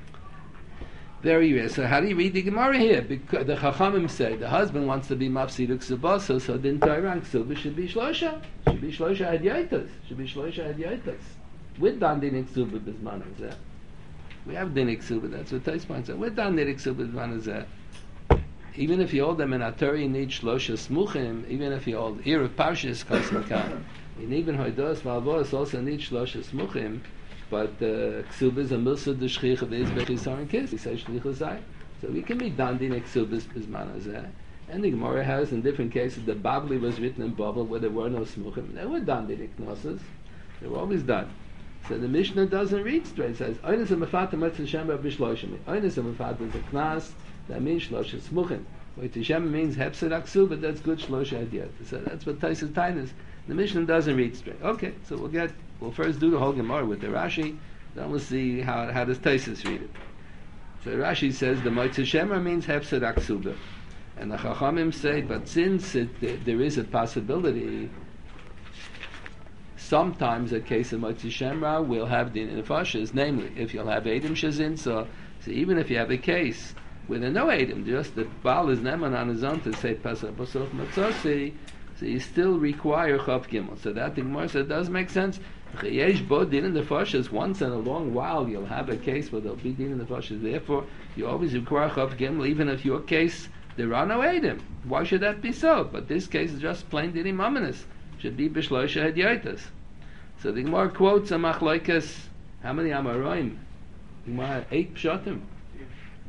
Very rare. So how do you read the Gemara here? Because the Chachamim say the husband wants to be mafsiduk subasa, so din Torah Ksuba should be shlosha. Should be shlosha hadyoitas. Should be shlosha hadyoitas. With dan din Ksuba bisman hazeh. We have din Ksuba. That's what Tais points out. With dan din Ksuba bisman hazeh. Even if you hold them in a Torah, you need shlosha smuchim. Even if you hold erev parshas kasmakan, and even hoidos valvos also need shlosha smuchim. But uh, Ksubas and Milsa the Shchich of the Izbech and Kiss. He says Shlichusai. So we can be Dandin Ksubas Bisman Azeh. And the Gemara has in different cases the Babli was written in Babel where there were no Smuchim. They were Dandin Iknosas. They were always done. So the Mishnah doesn't read straight. It says Oynes and Mefata Metzah Shemra Bishloshim. Oynes and Mefata is a Knas. That means Shlosha Smuchim. What Tishem means Hepsed Aksu, but that's good Shlosha Hadiyat. So that's what Taisus Tainus. The Mishnah doesn't read straight. Okay, so we'll get, we'll first do the whole Gemara with the Rashi, then we'll see how how does Taisus read it. So Rashi says the Moitzi Shemra means Hepsed Aksuba. And the Chachamim say, but since it, there is a possibility, sometimes a case of Moitzi Shemra will have the Nefashas, namely, if you'll have Eidim Shazin, so, so even if you have a case with a no Eidim, just the Baal is Neman on his own to say Pesach B'Soch Matzosi, so you still require Chav Gimel. So that the Gemara said does make sense. Chayesh bo din in the fashas. Once in a long while you'll have a case where there'll be din in the fashas. Therefore, you always require Chav Gimel, even if your case there are no Eidim. Why should that be so? But this case is just plain dinim ominous. Should be b'shloisha hadyoitas. So the Gemara quotes a machlokes. How many Amoraim? Gemara eight pshatim.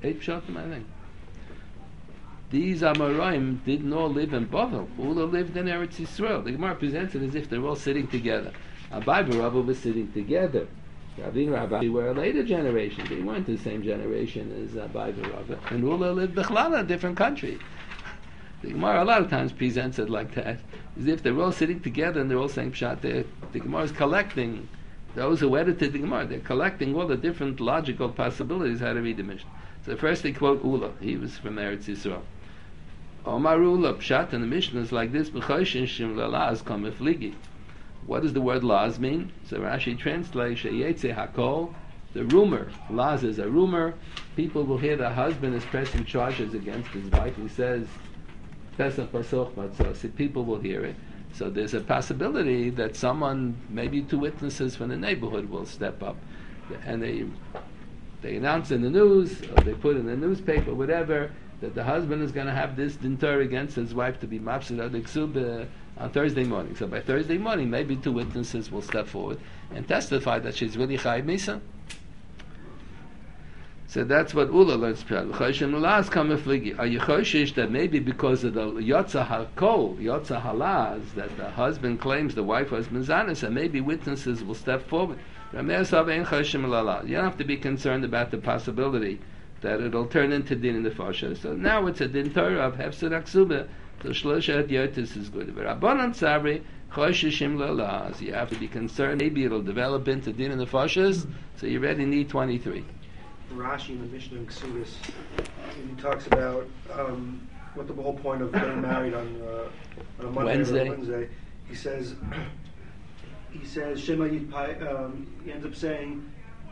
Eight pshatim, I think. These Amoraim didn't all live in Bavel. Ula lived in Eretz Yisrael. The Gemara presents it as if they were all sitting together. Abai and Rabba were sitting together. Rabbi and Rabbi were a later generation. They weren't the same generation as Abai and Rabba. And Ula lived Bechlal in a different country. The Gemara a lot of times presents it like that, as if they're all sitting together and they're all saying Pshat. They're, the Gemara is collecting, those who edited the Gemara, they're collecting all the different logical possibilities how to read the Mishnah. So first they quote Ula. He was from Eretz Yisrael. Omar Ula, Pshat in the Mishnah is like this, B'choshin shim lalaz kamifligi. What does the word laz mean? So Rashi translates Sheyetze hakol, the rumor. Laz is a rumor. People will hear the husband is pressing charges against his wife. He says, Pesach Pasoch Matzah. So people will hear it. So there's a possibility that someone, maybe two witnesses from the neighborhood, will step up, and they they announce in the news, or they put in the newspaper, whatever, that the husband is going to have this dinter against his wife to be mafsid ad ksub on Thursday morning. So by Thursday morning, maybe two witnesses will step forward and testify that she's really chayiv misa. So that's what Ula learns. Are you choshish that maybe because of the yotza hakol, yotza halaz, that the husband claims the wife was mizanis, and maybe witnesses will step forward? You don't have to be concerned about the possibility that it'll turn into din in the fasha. So now it's a din Torah of hefsed aksubah. So shlosha hadyotis is good. But Rabbanan Sabri choshishim lalaz. You have to be concerned. Maybe it'll develop into din in the fashas. So you already need twenty-three. Rashi in the Mishnah in Ksubis, he talks about um, what the whole point of getting married on, uh, on a Monday Wednesday. or a Wednesday. He says, he says, Shema Yitpai, um, he ends up saying,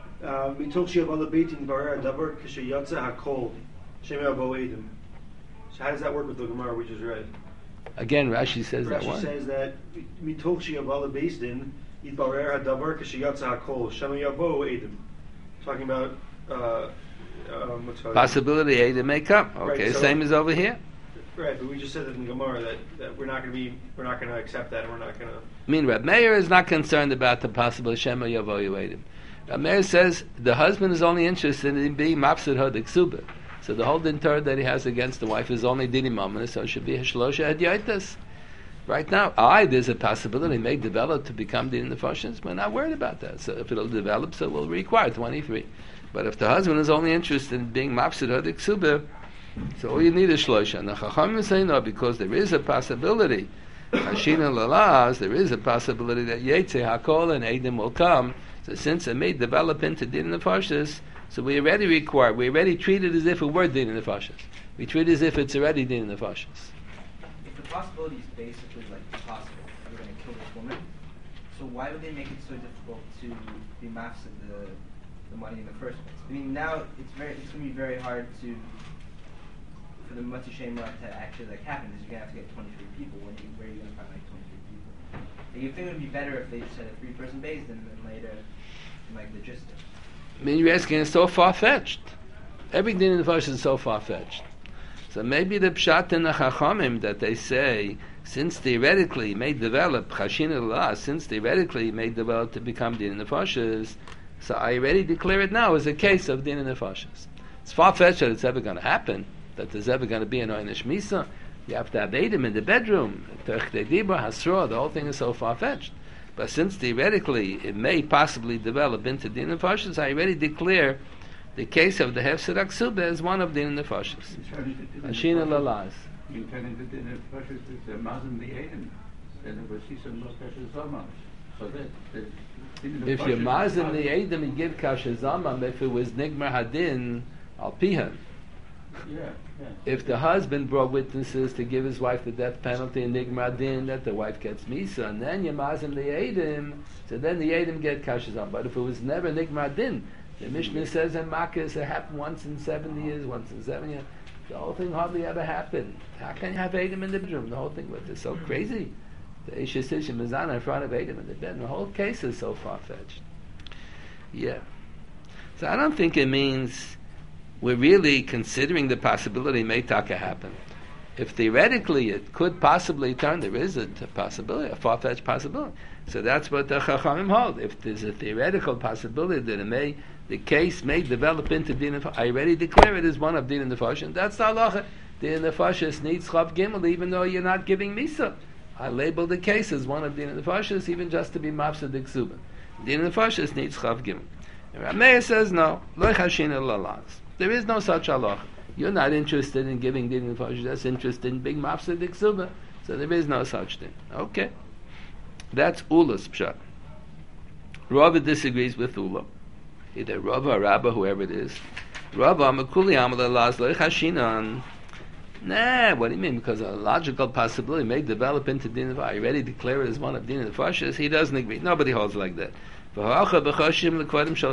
Mitoch Shiavala Beitin Barer Davar Kishayatza Hakol Shema Avoedim. So how does that work with the Gemara we just read? Again, Rashi says that Rashi one. says that Mitoch Shiavala Beitin Yitbarer Davar Kishayatza Hakol Shema Avoedim. Talking about Uh, um, what's possibility A to make up. Okay, right, so, same as over here. Right, but we just said that in Gemara that, that we're not going to be, we're not going to accept that, and we're not going to. I mean, Reb Meir is not concerned about the possible Shema Yavoyu Eidim. Reb Meir says the husband is only interested in being mapsid hodik suba. So the whole dinter that he has against the wife is only dini mamana, so it should be hashlosha hadyoitas. Right now, I there's a possibility it may develop to become din nefashos. We're not worried about that. So if it'll develop, so we'll require twenty-three. But if the husband is only interested in being mafsid hodik suba, so all you need is shloisha. And the Chachamim say no, because there is a possibility. Hashina lalaz, there is a possibility that Yetze Hakol and Eidim will come. So since it may develop into din nefashos, so we already require, we already treat it as if it were din nefashos. We treat it as if it's already din nefashos. If the possibility is basically like possible, you're going to kill this woman, so why would they make it so difficult to be mafsid the the money in the first place? I mean, now it's very, it's going to be very hard to, for the Matzi Shema to actually like happen, is you're going to have to get twenty-three people. When you, where are you going to find like twenty-three people? Like, you think it would be better if they just had a three-person base and then later, like, logistics? I mean, you're asking, it's so far-fetched. Everything in the verse is so far-fetched. So maybe the pshat in the Chachamim that they say, since theoretically it may develop, Chashin Allah, since theoretically it may develop to become din in the Nefashos, so I already declare it now as a case of din in the Nefashos. It's far-fetched that it's ever going to happen, that there's ever going to be an Oynish Misa. You have to have Eidim in the bedroom, Terchte Dibra, Hasra, the whole thing is so far-fetched. But since theoretically it may possibly develop into din in the Nefashos, I already declare the case of the Hefsed Aksuba as one of din in the Nefashos. Ashina Lalaz. You turn into din in the Nefashos with the Mazim the Eidim. Then it was Sisam Lo Kasher Zomah. So that, that if you're mazim the Eidim, you give kasher zamam. If it was nigmar hadin, al pihan. Yeah, yeah. If the husband brought witnesses to give his wife the death penalty in nigmar hadin, that the wife gets misa, and then you mazim the Eidim, so then the Eidim get kasher zamam. But if it was never nigmar hadin, the Mishnah says in Makkah it happened once in seven years, once in seven years. The whole thing hardly ever happened. How can you have Eidim in the bedroom? The whole thing was just so crazy. The Isha Sisha Mizana in front of Eidim in the bed. The whole case is so far-fetched. Yeah. So I don't think it means we're really considering the possibility may taka happen. if theoretically it could possibly turn, there is a t- possibility, a far-fetched possibility. So that's what the Chachamim hold. If there's a theoretical possibility that it may, the case may develop into Din Nefashis, I already declare it as one of Din Nefashis, and that's the halacha. Din Nefashis needs Chav Gimel, even though you're not giving Misa. I label the case as one of Din Nefashis, even just to be Mafsad Ksuba. Din Nefashis needs Chav Gimel. Rameir says no, Lo Chashina Lalas. There is no such halacha. You're not interested in giving Din Nefashis, that's interested in being Mafsad Ksuba. So there is no such thing. Okay. That's Ula's pshat. Rava disagrees with Ula. Either Rava or Rabba, whoever it is. Rava, Makuli Amal Laz Lo Chashinan. Nah, what do you mean? Because a logical possibility may develop into Din Nefashis. I already declare it as one of Din Nefashis. He doesn't agree. Nobody holds like that. It's a different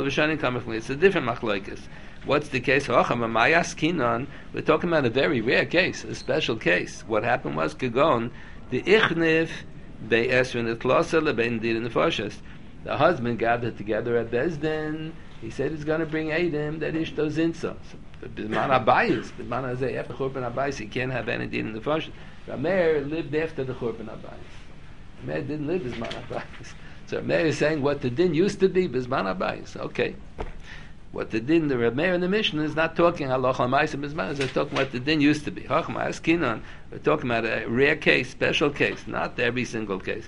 machlokes. What's the case? We're talking about a very rare case, a special case. What happened was Kagon, the Ichnif Be'esrin Etlosa Lebein Din Nefashis. The husband gathered together at Bezdin. He said he's going to bring Eidim that Ishto Zinsa. B'zman Abayis, B'zman Hazeh, after Churban Abayis, he can't have any Din Nefashis. Rameir lived after the Churban Abayis. Rameir didn't live B'zman Abayis. So Rameir is saying what the din used to be, B'zman Abayis. Okay. What the din, the Rameir in the Mishnah is not talking Halacha Ma'is and B'zman, they're talking what the din used to be. Chachma Askinon, we're talking about a rare case, special case, not every single case.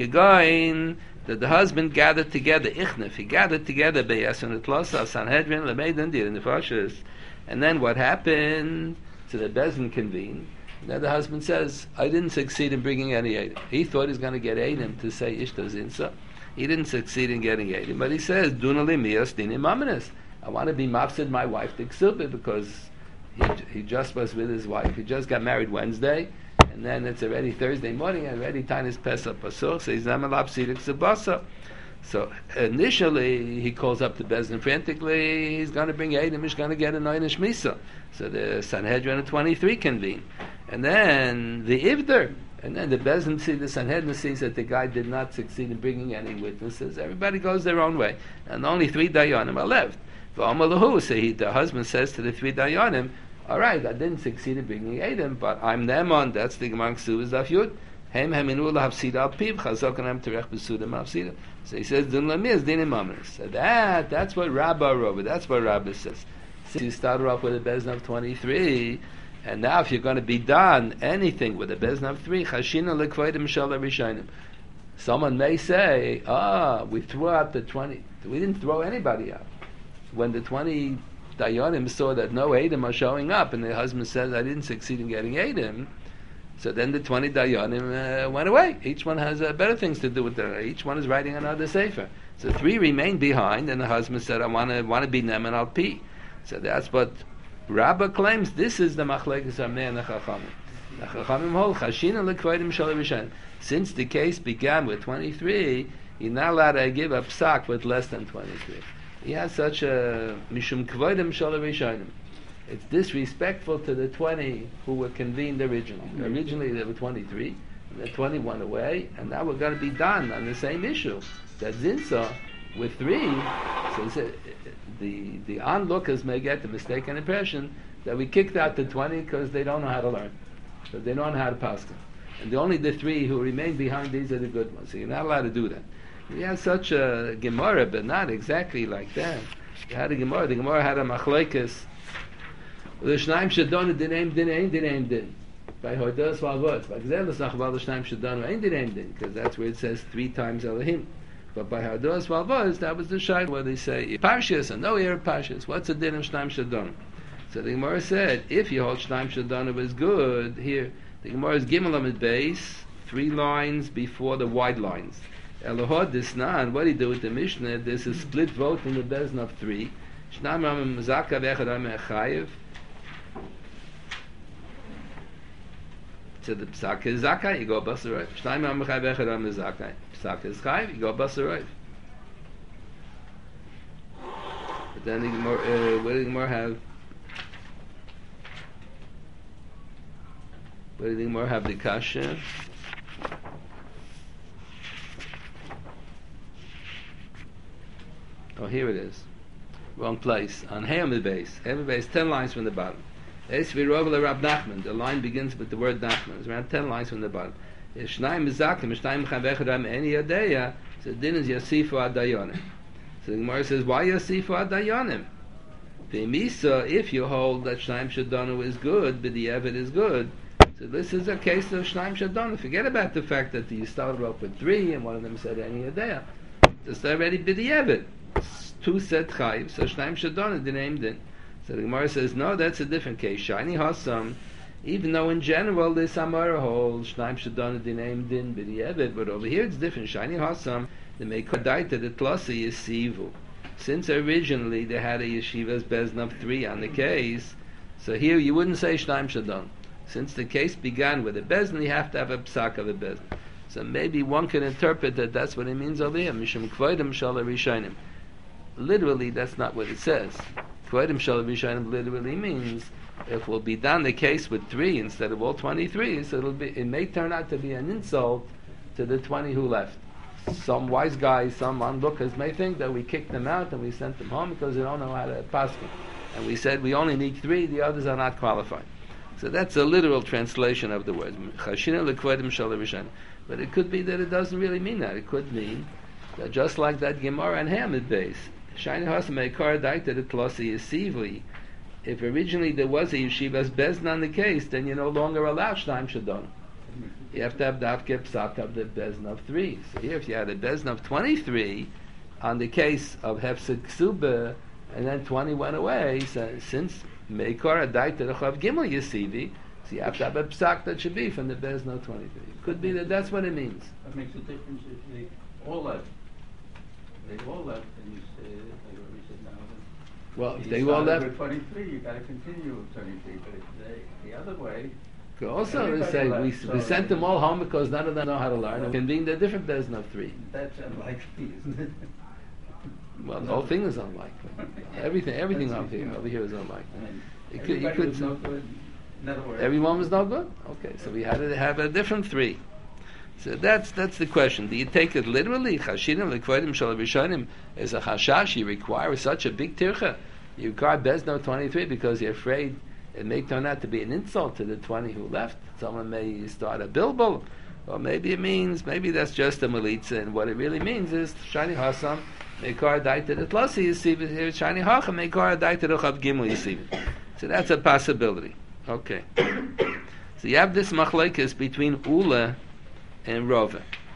Kegoin, that the husband gathered together, Ichnif, he gathered together, Be'yasun Etlosa, Sanhedrin, Lemeidan, Dir, in the Nefashis. And then what happened? So the Bezin convened. And then the husband says, I didn't succeed in bringing any Eidim. He thought he was going to get Eidim to say Ishto Zinsa. He didn't succeed in getting Eidim. But he says, Dunali Mios Dinim Mamanis. I want to be mafsid my wife to Ksuba because he, he just was with his wife. He just got married Wednesday. And then it's already Thursday morning and already time is Pesach Pasur. So he's Namalab Sidik Subasa. So initially he calls up the Bezdin frantically, he's going to bring Eidim, he's going to get a Noinish Misa. So the Sanhedrin of twenty-three convene. And then the Ivder, and then the Bezdin see, the Sanhedrin sees that the guy did not succeed in bringing any witnesses. Everybody goes their own way. And only three Dayanim are left. V'amalahu, so he, the husband says to the three Dayanim, all right, I didn't succeed in bringing Eidim, but I'm Neman, that's the Gemara Ksuvas Daf Yud. Hem heminu lahafsida al piv chazokanam terech besuda mafsida. So he says din lami is dinim mamres. So that that's what Rabba wrote. That's what Rabba says. Since you started off with a bezna of twenty-three, and now if you're going to be done anything with a bezna of three, chashina lekvaydim shala rishonim. Someone may say, ah, we threw out the twenty. We didn't throw anybody out. When the twenty dayanim saw that no Eidim are showing up, and the husband says, I didn't succeed in getting Eidim. So then the twenty Dayanim uh, went away. Each one has uh, better things to do with their. Each one is writing another sefer. So three remained behind, and the husband said, "I want to want to be Neman al Pi." So that's what Rabbah claims. This is the machlekes Rameh and the Chachamim. The Chachamim hold Chashina lekvaydim shalei rishonim. Since the case began with twenty-three, you're not allowed to give a psak with less than twenty-three. He has such a mishum kvaydim shalei rishonim. It's disrespectful to the twenty who were convened originally. Mm-hmm. Originally there were twenty-three, and the twenty went away, and now we're going to be done on the same issue. That Zinsa with three, so said, the the onlookers may get the mistaken impression that we kicked out the twenty because they don't know how to learn, because they don't know how to pass them. And the only the three who remain behind, these are the good ones. So you're not allowed to do that. We had such a Gemara, but not exactly like that. You had a Gemara. The Gemara had a machlokes. The Shnaim Shadon Dinaim Dinaim Dinaim Din. By Hodas Valvot. By Gzelas Nachval the Shnaim Shadon Ein Dinaim Din, because that's where it says three times Elohim. But by Hodas Valvot, that was the shayla where they say Parshas and no Erev Parshas. What's the din of Shnaim Shadon? So the Gemara said, if you hold Shnaim Shadon was good, here the Gemara is Gimel Amid Beis, three lines before the wide lines. Elohod Disnan, what do you do with the Mishnah? There's a split vote in the Bezin of three. Shnaim Ramim Zaka Vechad Ramim Echayev. So the psak is zakai, you go basaroif. Shnayim amachai v'echad am zakai. Psak is chayv, you go basaroif. But then the Gemara, uh, where did the Gemara have? Where did the Gemara have the kasha? Oh, here it is. Wrong place. On Hayamid base. Hayamid base, ten lines from the bottom. Es virovle Rab Nachman. The line begins with the word Nachman. It's around ten lines from the bottom. Shnayim mizakim, shnayim chavechad am eni yadeya. So din is yasifu adayonim. So the Gemara says, why yasifu adayonim? V'misa, if you hold that shnayim shadanu is good, but the evet is good. So this is a case of shnayim shadanu. Forget about the fact that you started off with three, and one of them said eni yadeya. It's already b'di'evet. Two said chayiv, so shnayim shadanu the name din. So the Gemara says, no, that's a different case. Shiny hasam, even though in general this Amara holds shnayim shadanu the name din b'di'evet, but over here it's different. Shiny hasam, the meikodaita the tlasi is sivu. Since originally they had a yeshiva's bezn of three on the case, so here you wouldn't say shnayim shadanu. Since the case began with a bezn, you have to have a psak of a bezn. So maybe one can interpret that that's what it means over here. Mishum kvoidim shala rishonim. Literally, that's not what it says. Kvoidim shala rishonim literally means if we'll be done the case with three instead of all twenty-three, so it'll be, it may turn out to be an insult to the twenty who left. Some wise guys, some onlookers may think that we kicked them out and we sent them home because they don't know how to pass them. And we said we only need three, the others are not qualified. So that's a literal translation of the words. But it could be that it doesn't really mean that. It could mean that just like that Gemara and Hamid base, if originally there was a yeshiva's bezn on the case, then you no longer allow shnayim shadon. You have to have dafke psak of the bezn of three. So here, if you had a bezn of twenty-three on the case of hefsed ksuba, and then twenty went away, so since meikar adaita lechav gimel yesivi, so you have to have a psak that should be from the bezn of twenty-three. It could be that that's what it means. What makes a difference if they all left? They all left, and you say, like what we said now. Well, if you they all left, with twenty-three, you got to continue with twenty-three. But if they, the other way, could also everybody say left, we, so we sent them all home because none of them know how to learn. It can be the different bezn of three. That's unlikely, isn't it? Well, the whole thing is unlikely. Everything, everything That's over it, here, you know. over here is unlikely. I mean, It could, you everybody could. was no good. In other words, Everyone was no good. Okay, so we had to have a different three. So that's that's the question. Do you take it literally? Chashinim lekvodim shalavishanim is a chashash. You require such a big tircha. You require bezno twenty-three because you're afraid it may turn out to be an insult to the twenty who left. Someone may start a bilbul, or maybe it means maybe that's just a malitza, and what it really means is shani hasam meikar daita the tlasi yisiv here shani hacham meikar daita the chav gimel yisiv. So that's a possibility. Okay. So you have this machlekes between Ula and Rova.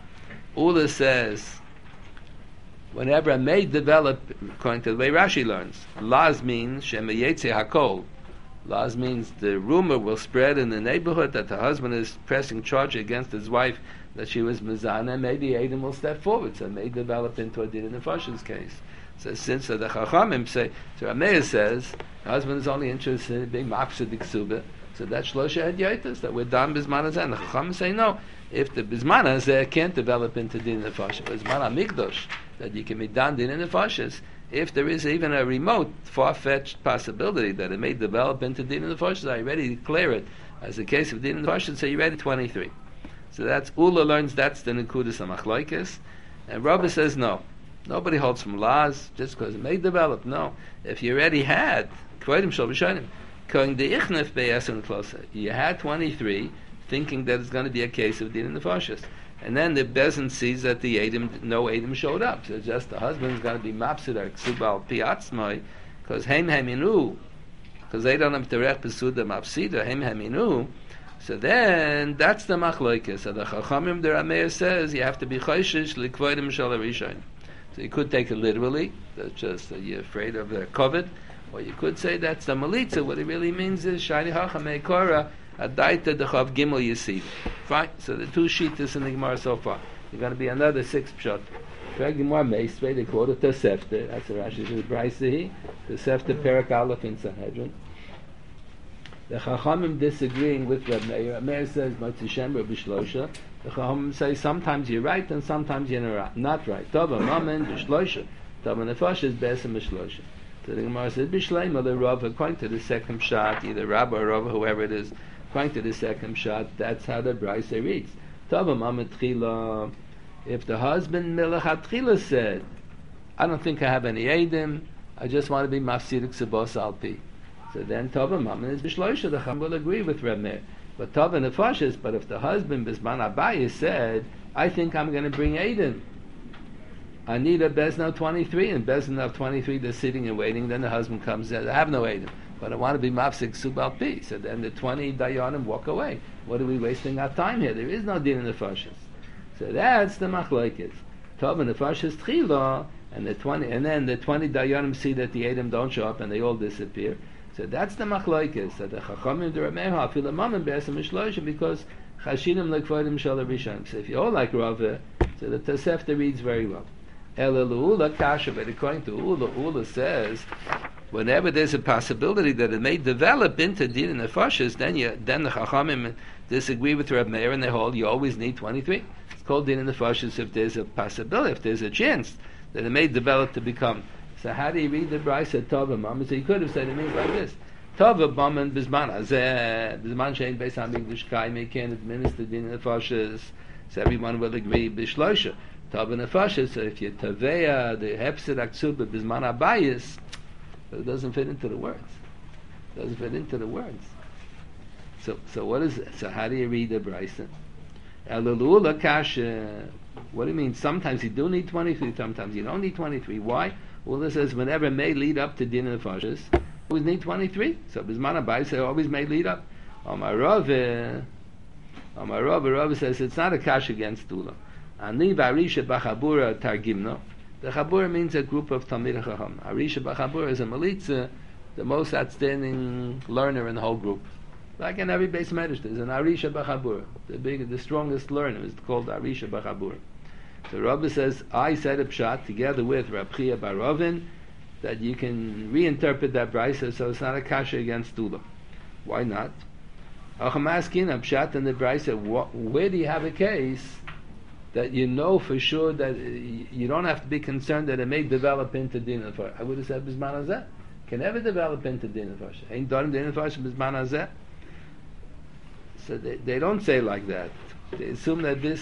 Ula says, whenever a maid develop, according to the way Rashi learns, Laz means Shemeyetze Hakol. Laz means the rumor will spread in the neighborhood that the husband is pressing charge against his wife that she was Mizana, and maybe Adam will step forward. So it may develop into a Din Nefash's case. So since so the Chachamim say, so Rameir says, the husband is only interested in being Mapsed Iksuba, so that's Shlosha Hadyotis, that we're done Bizman Hazeh. The Chachamim say no. If the Bizman Hazeh can't develop into Din Nefashah, Bizman HaMikdosh, that you can be done Din Nefashahs, if there is even a remote, far-fetched possibility that it may develop into Din Nefashahs, I already declare it as a case of Din Nefashahs, so you read it twenty-three. So that's, Ula learns that's the Nekudas HaMachloikis, and Rabbi says no. Nobody holds from laws just because it may develop. No. If you already had, Kvoidim Shal B'Shonim, Koing De Ichnef Be'esun Klosa, you had twenty-three, thinking that it's going to be a case of Din Nefashahs. And then the Bezin sees that the Adam, no Adam showed up. So just the husband's going to be Mapsid or Ksubal Piatzmai, because Heim Haminu, because they don't have Terech Pesuda Mapsida, Heim Haminu. So then, that's the Machlokes. So the Chachamim, the Rameir says, you have to be Chayshish Likvoidim Shal Rishon. So you could take it literally, that's just uh, you're afraid of their covet, or you could say that's the Malitza. What it really means is, Shani Hacham Eikora, Adaita Dechav Gimel Yesiv. Fine, so the two sheetas in the Gemara so far. There's going to be another six pshat. The Gemara Meisvei, they quote it Tosefta, that's the Rashi says, Braisahi, Tosefta Perak Aleph in Sanhedrin. The Chachamim disagreeing with Reb Meir. Reb Meir says, Matzishem Reb Shlosha. The Chachamim say, sometimes you're right and sometimes you're not right. Tova Mamen B'Shlosha. Tova Nefesh is Besem B'Shlosha. So the Gemara says, B'Shleima the Rav, according to the second shot, either Rabbi or Rav, whoever it is, according to the second shot, that's how the Brisa reads. Tova Mamen Tchila. If the husband Melech HaTchila said, I don't think I have any Eidim, I just want to be Mafsidik Sebos Alpi. So then Tova Mammon is Bishloisha. The Chacham will agree with Reb Meir. But Tova Nefashis, but if the husband Bisman Abayis said, I think I'm going to bring Aiden, I need a Bezna of twenty-three, and Bezna of twenty-three they're sitting and waiting, then the husband comes and says, I have no Aiden, but I want to be Mafsik Subal Pi. So then the twenty Dayanim walk away. What are we wasting our time here? There is no din in the Nefashis. So that's the Machlokes. Tova Nefashis Tchila, and the twenty, and then the twenty Dayanim see that the Adim don't show up and they all disappear. So that's the Machlokes. That the Chachamim the Rameha feel a Mammon Be'asam Mishloisha because Chashinim Lekvodim Shal Rishon. So if you all like Rava, so the Tosefta reads very well. Ela Ula Kasha, but according to Ula, Ula says, whenever there's a possibility that it may develop into din and nefashis, then you, then the Chachamim disagree with Reb Meir and they hold you always need twenty-three. It's called din and nefashis if there's a possibility, if there's a chance that it may develop to become. So how do you read the Brisa Tova Mammon? So you could have said it means like this: Tova Mammon Bisman Azeh Bisman Shein Beis Hamikdash Kaim can administer din and nefashis. So everyone will agree Bishloisha. Tava Nefashis, so if you Taveya, the Hepsid Aksuba, Bisman Abayis, but it doesn't fit into the words. It doesn't fit into the words. So so what is it? So how do you read the Brisa? Elulula Kasha, what do you mean? Sometimes you do need twenty-three, sometimes you don't need twenty-three. Why? Well, it says whenever it may lead up to Din Nefashis, always need twenty-three. So Bisman Abayis, it always may lead up. Amar Rav, Amar Rav, Rav says it's not a Kasha against Tula. Ani v'arisha b'chabura targimno. The chabura means a group of Talmidei Chacham. Arisha b'chabura is a malitza, the most outstanding learner in the whole group. Like in every base medrash, there's an Arisha b'chabura. The big, the strongest learner is called Arisha b'chabura. So Rabbi says, I said a pshat together with Rab Chia bar Rovin that you can reinterpret that brisa so it's not a kasha against Tula. Why not? I'm asking a pshat in the brisa, where do you have a case that you know for sure that you don't have to be concerned that it may develop into din nefashis? I would have said bisman hazeh. Can never develop into din nefashis. Ain't done din nefashis bisman hazeh. So they, they don't say like that. They assume that this,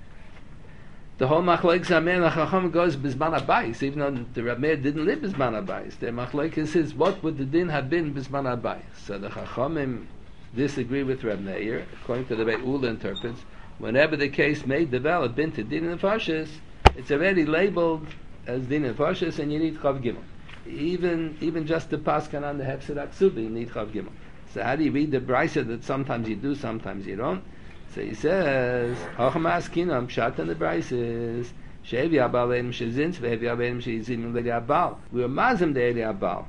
the whole machlokes amen the chacham goes bisman abayis, even though the Reb Meir didn't live bisman abayis. The machlokes is what would the din have been bisman abayis. So the chachamim disagree with Reb Meir, according to the way Ula interprets. Whenever the case may develop into din nefashis, it's already labeled as din nefashis, and you need chav gimel. Even even just the paskan on the hefsed aksuba, you need chav gimel. So how do you read the brisa that sometimes you do, sometimes you don't? So he says, "Hachmas kinam pshat in the brisa is shevi abal edim shezins ve'evi abedim shezin le'li abal." We were mazim de'eli abal.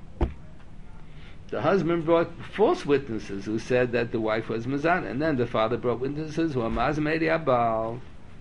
The husband brought false witnesses who said that the wife was Mazan, and then the father brought witnesses who are Mazmedi Abal.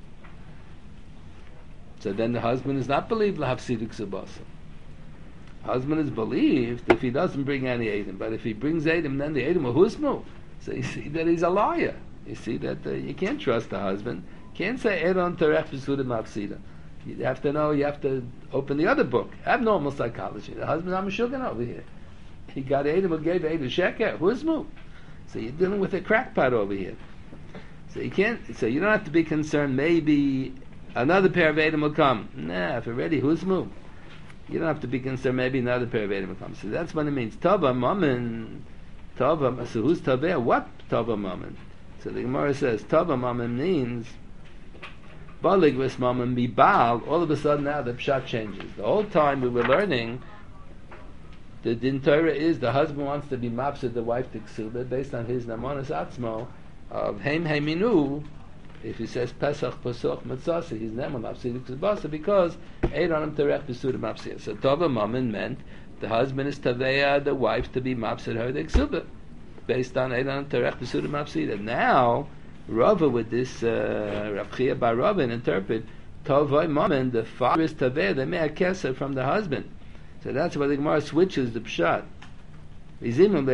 So then the husband is not believed L'Hafsidik Subasa. Husband is believed if he doesn't bring any Edom, but if he brings Edom, then the Edom are Husmu. So you see that he's a liar. You see that uh, you can't trust the husband. Can't say Edom Terech Besudim Hafsida. You have to know, you have to open the other book. Abnormal psychology. The husband's I'm Meshuggah over here. He got Edom who gave Edom sheker. Who's moved? So you're dealing with a crackpot over here. So you can't. So you don't have to be concerned. Maybe another pair of Edom will come. Nah, if already who's moved? You don't have to be concerned. Maybe another pair of Edom will come. So that's what it means. Tava mammon. Tava. So who's taveh? What tava mammon? So the Gemara says tava mammon means baligvus mammon bibal. All of a sudden now the pshat changes. The whole time we were learning. The din Torah is the husband wants to be mafsed the wife to ksuba based on his namonas atzmo of heim heiminu. If he says pesach pasach matzasa, he's never mafsed ksubasa because eironim terech besuda mafsed. So tova mammon meant the husband is taveya the wife to be mafsed her the ksuba based on eironim terech besuda mafsed. And now Rava with this uh, Rav Chia bar Rovin interpret tovay mammon the father is taveya the mea keser from the husband. So that's why the Gemara switches the pshat. They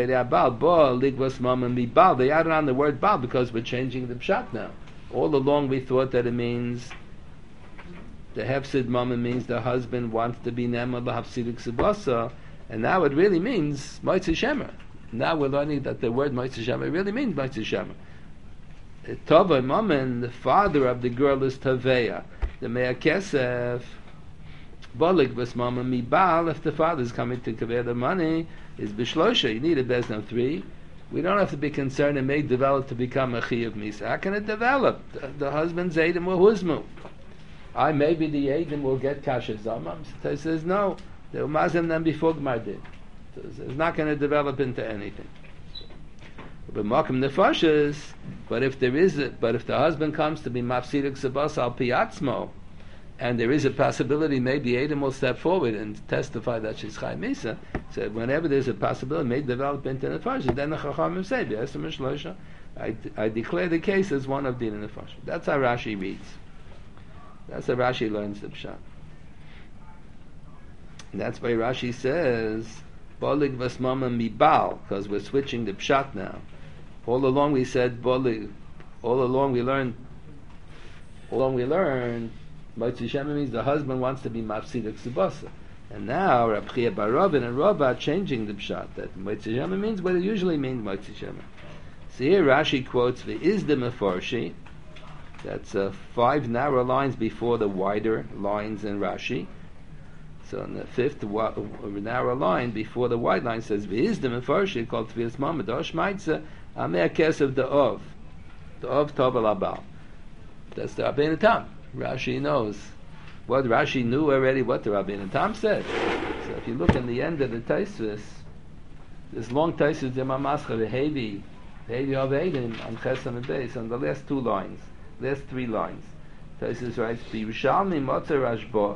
added on the word bal because we're changing the pshat now. All along we thought that it means the hefsid mama means the husband wants to be nema l'hafsidik subasa, and now it really means motzei shemer. Now we're learning that the word motzei shemer really means motzei shemer. Tova mamen, the father of the girl is taveya. The mea kesef. Bolik Basmama Mibal, if the father's coming to convey the money, is Bishlosha, you need a Bezdin of three. We don't have to be concerned it may develop to become a Chi of Misa. How can it develop? The, the husband's Eidim or Huzmu. I maybe the Eidim will get Kasha Zamam. So he says no, they'll mazim them before Gmar did. So it's not going to develop into anything. But Makam Nefashis, but if there is a, but if the husband comes to be Mafsidik Sabas al Piatzmo, and there is a possibility maybe Adam will step forward and testify that she's Chai Misa, so whenever there's a possibility may develop into Nefashis, then the Chachamim say, I, I declare the case as one of Din and Nefashis. That's how Rashi reads. That's how Rashi learns the Pshat. And that's why Rashi says, Bolig Vasmama Mibal, because we're switching the Pshat now. All along we said Bolig, all along we learned, all along we learned, Moitzi Shema means the husband wants to be Mafsidik Subasa. And now Rab Chia Bar Ravin and Rabbah are changing the Pshat, that Moitzi Shema means what it usually means Moitzi Shema. So here Rashi quotes Ve'izde Meforshi, that's uh, five narrow lines before the wider lines in Rashi. So in the fifth wa- narrow line before the wide line says Ve'izde Meforshi called Tvias Mamad Osh Maitza Ameh Kesev the Ov, the Ov Tovel Abal. That's the Rabbeinu Tam. Rashi knows what Rashi knew already. What the Rabbeinu Tam said. So if you look in the end of the Taisvis, this long Taisvis the Mamascha Ve'hevi Ve'hevi of Eidim on Chesam and Beis on the last two lines, last three lines. Taisvis writes B'Yushalmi Motzer Rashba.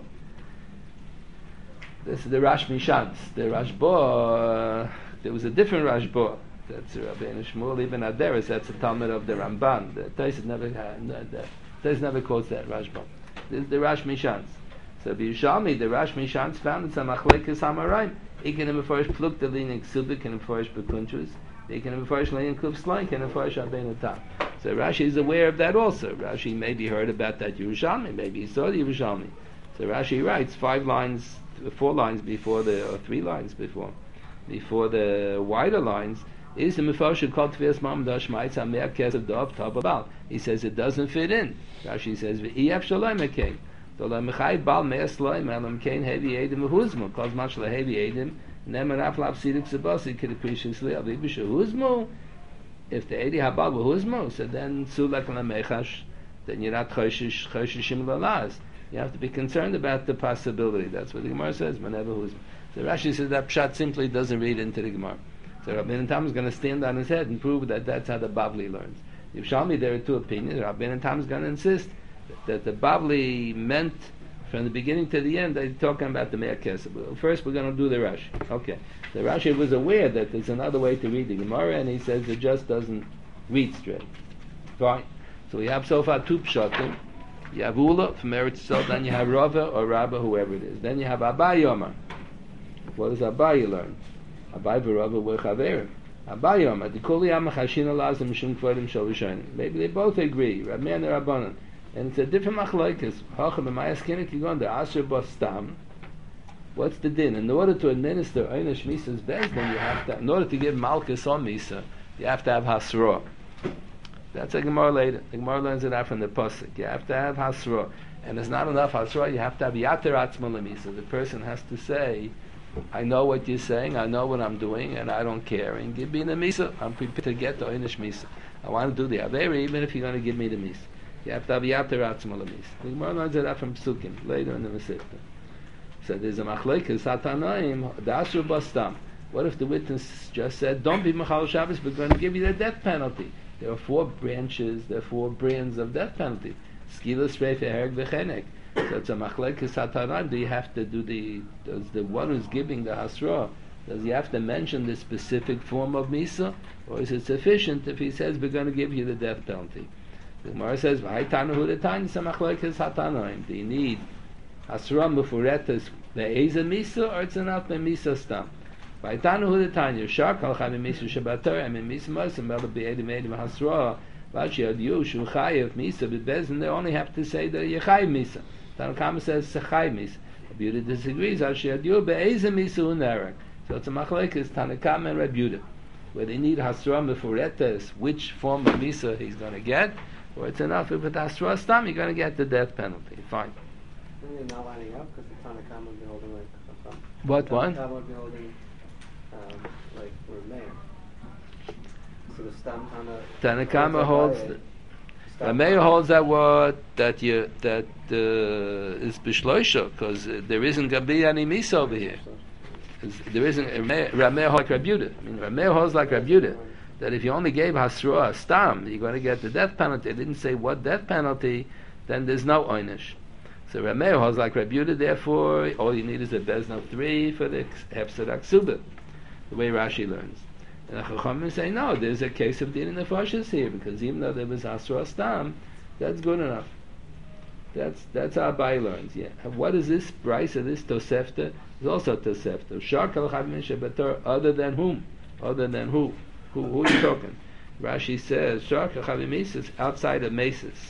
This is the Rashmi Shantz. The Rashba, uh, there was a different Rashba. That's Rabbeinu Shmuel Ibn Aderes. That's a Talmud of the Ramban. The Taisvis never had. Uh, the, Taisvis never quotes that Rashba. This is the Rashmi Shantz. So B'Yushalmi, the Rashmi Shantz found it's a Machlekes Hamarayim. Ik can first pluk the leaning Ksubik can first Bekuntrus. Ik can first leaning Kuf Slain can first Rabbeinu Tam. So Rashi is aware of that also. Rashi maybe heard about that Yerushalmi. Maybe he saw the Yerushalmi. So Rashi writes five lines, four lines before the, or three lines before, before the wider lines. Is the Mefarshim called Tvias Mam Dash Maitz Amer Kesev Dov Tababal? He says it doesn't fit in. Rashi says V'iyaf Shalom Ekei. So la Mechai Bal Me'as Loim Elam Kein Hevi Edim Huzmu. Cause much la Hevi Edim Nemer Aflap Sidik Sabasi Kidapishusli Aviv Huzmu. If the Edi Habal Huzmu, so then Sulak La Mechash, then you're not Choshish Choshishim Lalaz. You have to be concerned about the possibility. That's what the Gemara says. Whenever Huzmu. So Rashi says that Pshat simply doesn't read into the Gemara. So Rabbeinu Tam is going to stand on his head and prove that that's how the Bavli learns. Yerushalmi, there are two opinions. Rabbeinu Tam is going to insist that the Bavli meant from the beginning to the end, they're talking about the Me'er Kesef. First, we're going to do the Rashi. Okay. The Rashi was aware that there's another way to read the Gemara, and he says it just doesn't read straight. Fine. So we have so far two Pshatim. You have Ula from Eretz Yisrael, then you have Rava or Rabba, whoever it is. Then you have Abai Yomar. What does Abai learn? Abai v'Rava were chaverim. Abai Yomar, the Kuli Yama Chashina Lazim Shum Kvodim Shal Rishonim. Maybe they both agree. Rabbi and Rabbanan. And it's a different machlokes. Hachem b'mayas kinik yigon the asher bostam. What's the din? In order to administer Einish Misa's bezdin, you have to, in order to give Malchus on Misa, you have to have Hasra. That's a Gemara later. The Gemara learns it out from the Pasuk. You have to have Hasra. And there's not enough Hasra, you have to have Yater Atzma Lemisa. The person has to say, I know what you're saying, I know what I'm doing, and I don't care. And give me the Misa. I'm prepared to get the Einish Misa. I want to do the Averi, even if you're going to give me the Misa. You have to have Yater Atzma Lemisa. The Gemara learns it out from Psukim, later in the Masechta. So there's a machlekes hatanaim, the asher bastam. What if the witness just said, don't be Machal Shabbos, we're going to give you the death penalty. There are four branches, there are four brands of death penalty. Skila, Sreif, Hereg, V'chenek. So it's a machlekes hatanaim. Do you have to do the, does the one who's giving the hasra, does he have to mention the specific form of Misa? Or is it sufficient if he says, we're going to give you the death penalty? The Gemara says, V'haitanu hu detani, it's a machlekes hatanaim. Do you need Asra Mufuretas Be'eza Misa, or it's enough by Misa Stam? V'haitanu hu detani, Yashar kal chayim Misa Shabbatar, and Misa Mosim, Bela Be'edim Edim Hasra, Vachi Adiyu, Shu Chayev Misa, B'bezin, they only have to say that Yechayev Misa. Tanakama says Sechayev Misa. Rabbi Yehuda disagrees, Vachi Adiyu, Be'eza Misa Unerek. So it's a machlekes, Tanakama and Rabbi Yehuda, where they need Hasra Mufuretas, which form of Misa he's going to get, or it's enough if it's Hasra Stam, you're going to get the death penalty. Fine. Isn't it not lining up because the Tanakama would be holding like Chacham? What one? Tanakama would be holding um, like Rameir. So the Stam Tana. Tanakama holds. The, Rameir holds that word that you that uh, is bishloisha because uh, there isn't gabi any misa over here. There isn't Rameir holds like Rabbi Yehuda. I mean, Rameir holds like Rabbi Yehuda that if you only gave hasra stam, you're going to get the death penalty. It didn't say what death penalty, then there's no oynish. So Rameir holds like Rabbi Yehuda. Therefore, all you need is a bezna of three for the hefsed aksuba, the way Rashi learns. And the Chachamim say, no, there's a case of din in the fashis here, because even though there was Asra Stam, that's good enough. That's that's how Abai learns. Yeah. And what is this price of this Tosefta? Is also Tosefta. Shark al Chavim Shabbatar, other than whom? Other than who? Who, who are you talking? Rashi says, Shark al Chavim is outside of Mesis.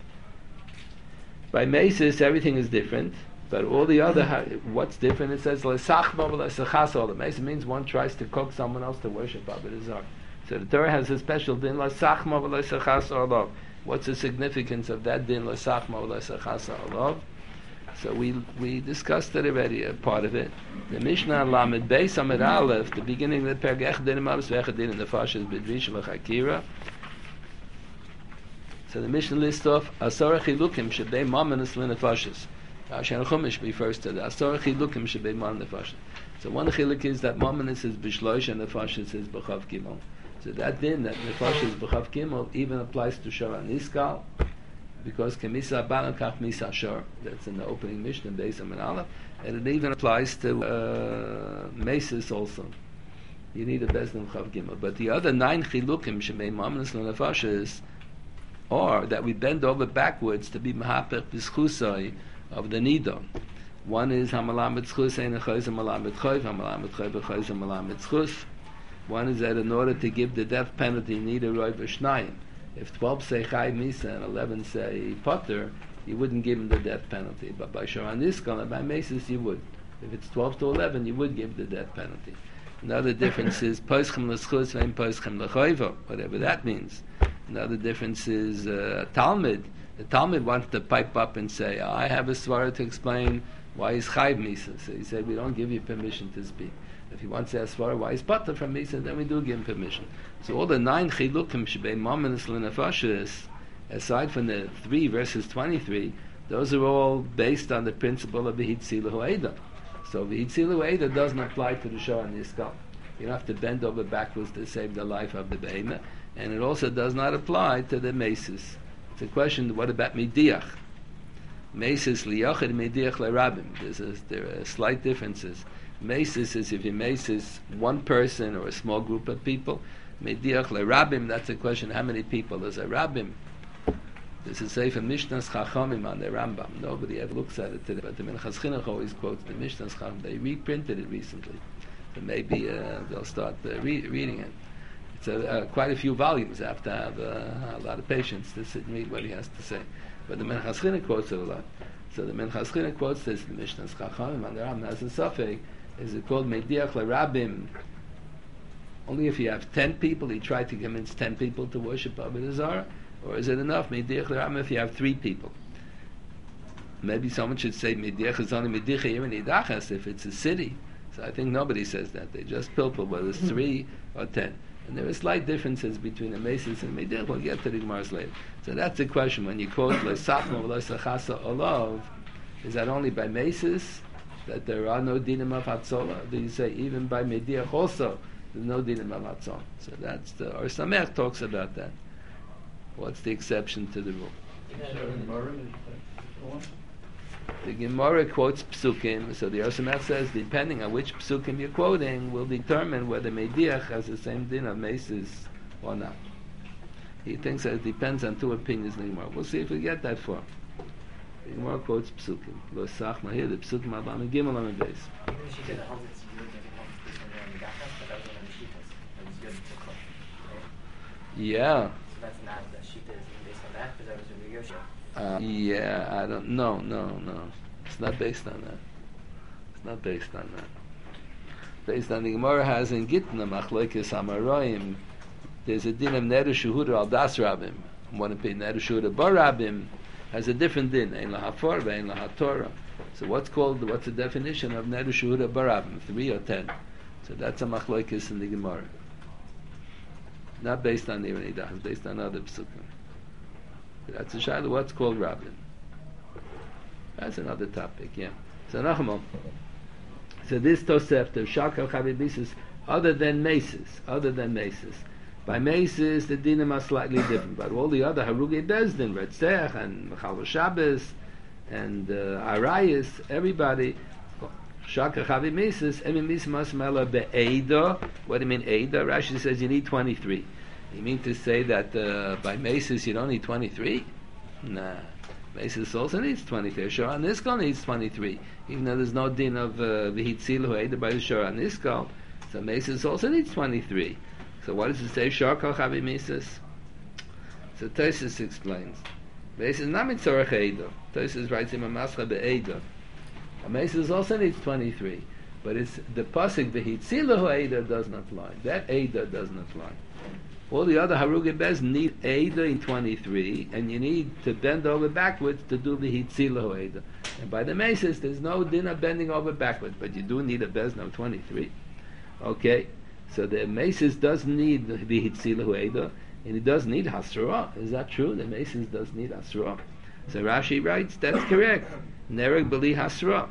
By Mesis, everything is different. But all the other, what's different? It says lesachma v'lesachasa. The Mesis means one tries to cook someone else to worship Avodah Zarah. So the Torah has a special din lesachma v'lesachasa olav. What's the significance of that din lesachma v'lesachasa olav? So we we discussed it already, a part of it. The Mishnah Lamed Beis Amid Aleph, the beginning of the Perek Echad Din Mavus V'Echad Din in the Fashas B'Dvish V'Chakira. So the Mishnah lists off Asara Chilukim Shebei Mamanis L'Nefashis. Rashi Chumash refers to the Asar Chilukim Shebei Man Nefashis. So one chiluk is that Mamanis is Bishloish and Nefashis is B'chav Gimel. So that din that Nefashis is B'chav Gimel even applies to Shara Niskal, because Kemisa Balan Kach Misa Shor. That's in the opening Mishnah Beis Amid Aleph, and it even applies to uh, Mesis also. You need a Bezdin B'chav Gimel. But the other nine chilukim Shebei Mamanis L'Nefashis are that we bend over backwards to be Mahapech B'schusai of the Nidon. One is Hamalam Tzchus Ein Echayz Hamalam Tzchoyv Hamalam Tzchoyv Echayz Hamalam Tzchus. One is that in order to give the death penalty, you need a Roy V'Shnayim. If twelve say Chai Misa and eleven say Potter, you wouldn't give him the death penalty. But by Shoran Niskal and by Mesis, you would. If it's twelve to eleven, you would give the death penalty. Another difference is Poschem L'Schus Vein Poschem L'Choyvo, whatever that means. Another difference is uh, Talmud. The Talmud wants to pipe up and say, oh, I have a svara to explain why he's chayv misa. So he said, we don't give you permission to speak. If he wants to ask svara why he's pater from misa, then we do give him permission. So all the nine chilukim shebei mamanis l'nefashis, aside from the three verses twenty-three, those are all based on the principle of v'hitzilu ha'eda. So v'hitzilu ha'eda doesn't apply to the shor and niskal. You don't have to bend over backwards to save the life of the behemoth, and it also does not apply to the mesis. The question: what about mediach? Mesis liyachid mediach le'rabim. There's a, there are slight differences. Mesis is if you mesis one person or a small group of people. Mediach le'rabim. That's a question: how many people is a rabbim? This is Sefer Mishnah's Chachamim on the Rambam. Nobody ever looks at it today, but the Minchas Chinuch always quotes the Mishnah's Chacham. They reprinted it recently, so maybe uh, they'll start uh, re- reading it. It's a, uh, quite a few volumes. I have to have uh, a lot of patience to sit and read what he has to say. But the Minchas Chinuch quotes it a lot. So the Minchas Chinuch quotes this, the Mishnah's Chachamim on the Rambam has a safek. Is it called Mediach LeRabim? Only if you have ten people, he tried to convince ten people to worship Avodah Zarah, or is it enough Mediach LeRabim if you have three people? Maybe someone should say Mediach is only Mediach here in Idachas if it's a city. So I think nobody says that. They just pilpul whether it's three or ten. And there are slight differences between the Mesis and Mediach. We'll get to the Gemara's later. So that's the question. When you quote Le'sachma v'le'sachasa olav, is that only by Mesis that there are no dinim of Hatzolah? Do you say even by Mediach also there's no dinim of Hatzolah? So that's the Or Sameach talks about that. What's the exception to the rule? The Gemara quotes psukim, so the Or Sameach says depending on which psukim you're quoting will determine whether Mediach has the same din of Mesis or not. He thinks that it depends on two opinions in the Gemara. We'll see if we get that far. The Gemara quotes psukim. Lo sachma here, the psukim are on the Gimel on the base. Yeah. So that's not the shita is based on that, because that was a Yosha. Uh, yeah, I don't. No, no, no. It's not based on that. It's not based on that. Based on the Gemara has in Gitna Machlokes Amaroim. There's a din of Neder Shehuda al Das Rabim. One of Neder Shehuda Bar Rabim. has a different din. Ein lahafar ve'ein lahatorah. So what's called, what's the definition of Neder Shehuda Barabim? Three or ten? So that's a machlokes in the Gemara. Not based on the Nidah, it's based on other psukim. That's a shayla. What's called Rabbin? That's another topic. Yeah. So Nachman. So this Tosefta Shakal Chavibisis, other than Meses, other than Meses. By Meses, the dinim are slightly different, but all the other Harugi Bezdin, Retzech, and Mechal Shabbos, and uh, Arayis, everybody. Shaka Chavi Meses, Emi Mismas Mela Be'eda. What do you mean Eida? Rashi says you need twenty-three. You mean to say that uh, by Meses you don't need twenty-three? Nah. Meses also needs twenty-three. Shora Niskal needs twenty-three. Even though there's no din of Vihitzilu uh, Eida by the Shora Niskal. So Meses also needs twenty-three. So what does it say? Shaka Chavi Meses? So Tosis explains. Meses Namit Tzorach Eida. Tosis writes in Mamascha Be'eda. A Meses also needs twenty-three, but it's the pasuk v'hitzilahu Eida does not lie. That Eida does not lie. All the other Harugi Bez need Eida in twenty-three, and you need to bend over backwards to do v'hitzilahu Eida. And by the Meses, there's no din of bending over backwards, but you do need a Bez now twenty-three. Okay, so the Meses does need v'hitzilahu Eida, and it does need Hasra. Is that true? The Meses does need Hasra. So Rashi writes, that's correct. Nereg beli hasra.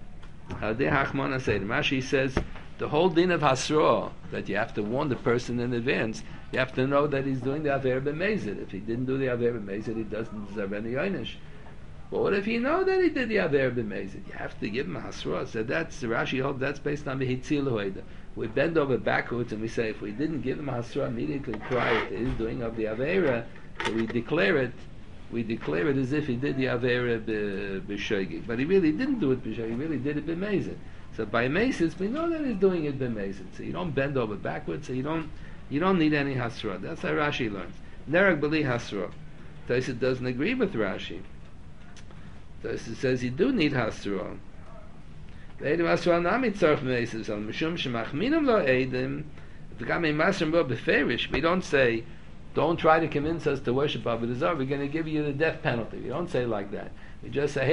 Hadeh Hachmana said. Rashi says the whole din of hasra, that you have to warn the person in advance. You have to know that he's doing the aver b'mezid. If he didn't do the aver b'mezid, he doesn't deserve any einish. But what if you know that he did the aver b'mezid? You have to give him a hasra. So that's Rashi holds that's based on the hitzilu hoida. We bend over backwards and we say if we didn't give him a hasra immediately prior to his doing of the avera, so we declare it. We declare it as if he did the Avera b'Shogeg. But he really didn't do it b'Shogeg, he really did it b'Mezid. So by Meses, we know that he's doing it b'Mezid. So you don't bend over backwards, so you don't you don't need any Hasra. That's how Rashi learns. Nereg b'li Hasra. Tosfos doesn't agree with Rashi. Tosfos says you do need Hasra. V'edim Hasra nami tzarf Meses, al mishum shemachminum lo edim, v'gam emasrim bo b'ferish. We don't say, don't try to convince us to worship Avodah Zarah. We're going to give you the death penalty. We don't say like that. We just say,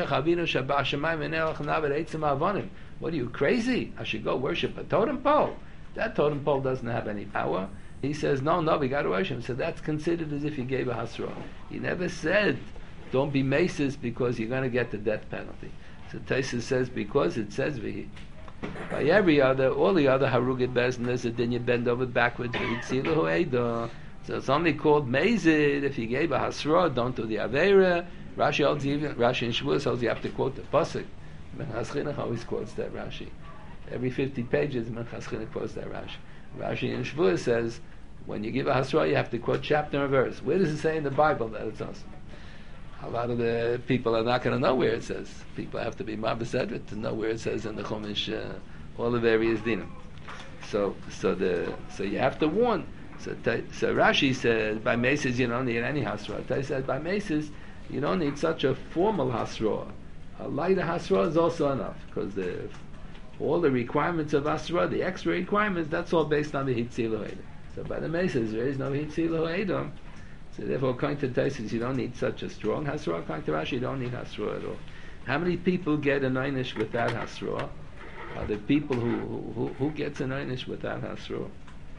what are you, crazy? I should go worship a totem pole. That totem pole doesn't have any power. He says, no, no, we got to worship him. So that's considered as if you gave a hasra. He never said, don't be maces because you're going to get the death penalty. So Tosfos says, because it says, by every other, all the other Harugid Bezdin, then you bend over backwards. So it's only called Mezid if you gave a Hasra, don't do the Avera. Rashi holds even, Rashi in Shavuos holds you have to quote the Pasuk. Menchas Chinuch always quotes that Rashi. Every fifty pages, Menchas Chinuch quotes that Rashi. Rashi in Shavuos says, when you give a Hasra, you have to quote chapter and verse. Where does it say in the Bible that it's awesome? A lot of the people are not going to know where it says. People have to be Mabbasedrit to know where it says in the Chumash, uh, all the various dinim. So, so the, so you have to warn. So, so Rashi says by Meses you don't need any hasra. They said by Meses you don't need such a formal hasra. A lighter hasra is also enough because the all the requirements of hasra, the extra requirements, that's all based on the hitzilu edom. So by the Meses there is no hitzilu edom. So therefore, according to Tosfos, you don't need such a strong hasra. According to Rashi, you don't need hasra at all. How many people get an einish without hasra? Are the people who who, who gets an einish without hasra?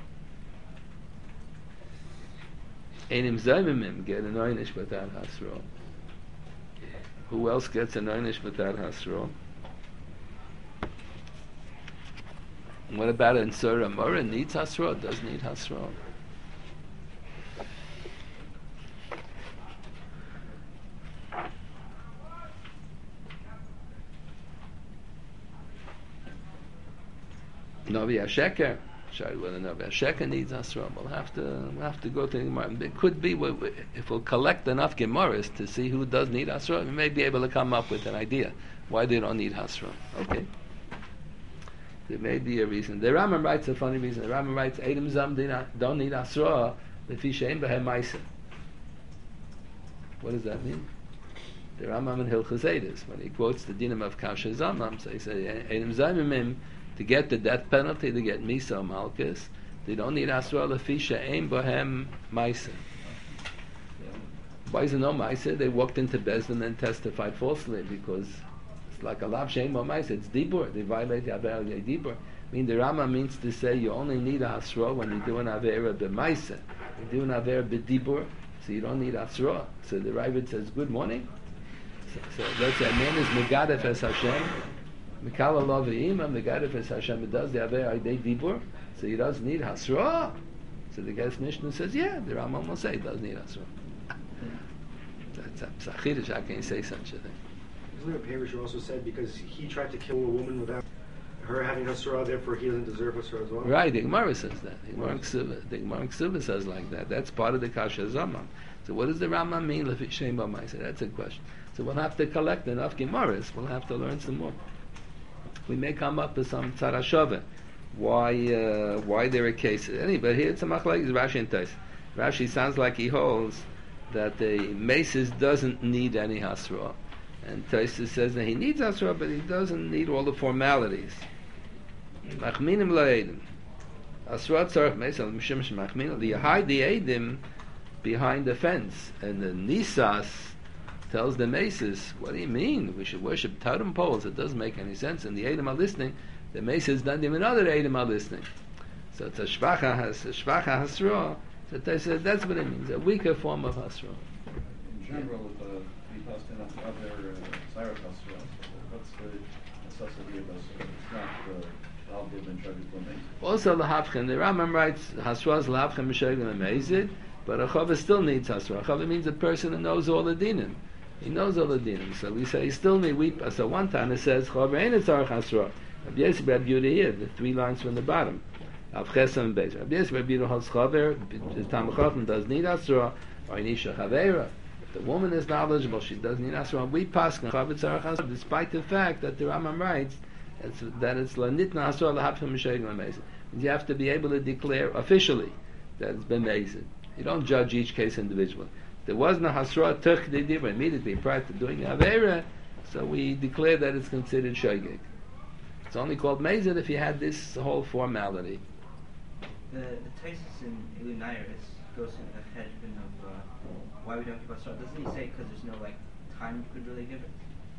Einim Zaymimim get an einish without Hasra. Who else gets an einish without Hasra? What about an Surah Mora? Needs Hasra? Does need Hasra? Novi Hasheker. Whether Novi Hasheker needs Hasra, we'll have to we'll have to go to the Gemara. It could be if we'll collect enough Gemaras to see who does need Hasra, we may be able to come up with an idea why they don't need Hasra. Okay, there may be a reason. The Rambam writes a funny reason. The Rambam writes, "Eidim Zam don't need Hasra, lefi she'ein behem ma'aser." What does that mean? The Rambam in Hilchos Eidos, when he quotes the dinim of Kasher Zamam, so he says, "Eidim Zamimim." To get the death penalty, to get Misa Malchus, they don't need Asra Lefi She'ein Bohem Maisa. Why is it no Maisa? They walked into Bezdin and testified falsely because it's like a lav shem or Maisa. It's dibur. They violate the Avera dibur. I mean, the Rama means to say you only need a hasra when you do an Avera b'Maisa. You do an Avera b'dibur, so you don't need hasra. So the Ravid says, good morning. So, so let's say a man is Megadef es Hashem, Mikal Allah v'ima, Megadef es Hashem, it does the Avera Aydei dibur, so he doesn't need hasra. So the guest Mishnah says, yeah, the Rama will say he doesn't need hasra. That's a psachidish, I can't say such a thing. Isn't there a parish who also said because he tried to kill a woman without her having Hasra, therefore he doesn't deserve Hasra as well? Right, the Gemara says that. The Gemara Ksuva, the Gemara Ksuva says like that. That's part of the Kasha Zaman. So what does the Rama mean? Lefi Shem B'Maisa. That's a question. So we'll have to collect enough Gemaras. We'll have to learn some more. We may come up with some Tzarashava. Why? Uh, why there are cases? Anyway, here it's a machlek. It's Rashi and Tais. Rashi sounds like he holds that the Mesis doesn't need any Hasra. And Taisa says that he needs Hasra, but he doesn't need all the formalities. Machminim la'edim. Hasra tzarech Mesel, Mishim shemachminim. You hide the Edim behind the fence. And the Nisas tells the Mesis, what do you mean? We should worship totem poles. It doesn't make any sense. And the Edim are listening. The Mesis don't even know that Edim are listening. So it's a Shvacha has a Shvacha Hasra. So they said that's what it means, a weaker form of Hasra. In general, yeah. uh, we passed in other Sarah Hasra, so what's the necessity of us? It's not the Aldiv and Shagit L'Mezid. Also, the Havchen, the Rambam writes, Hasra is L'Havchen M'Shagit L'Mezid, but a Chava still needs Hasra. A Chava means a person who knows all the dinim. He knows all the dinim. So we say, he still need weep. So one time it says, Chava ain't a Tzarech Hasra. Rabbi Yosef Rabbi Yehuda here, the three lines from the bottom. Av Chesam and Beis. Rabbi Yosef Rabbi Yehuda holds Chaver, the Tam Chacham does need Asra, or Inisha Chavera. If the woman is knowledgeable, she does need Asra. We pass Chaver Tzarech Asra, despite the fact that the Rambam writes it's, that it's Lanitna Asra L'Hapim M'Shegin L'Mezid. You have to be able to declare officially that it's been Mezid. You don't judge each case individually. There was no Hasra Tuch Dibra immediately prior to doing the Avera, so we declare that it's considered Shogeg. It's only called Mezid if you had this whole formality. The the Taisus in Ilunairis goes into the heshbon of uh, why we don't give Hasra. Doesn't he say because there's no like time you could really give it?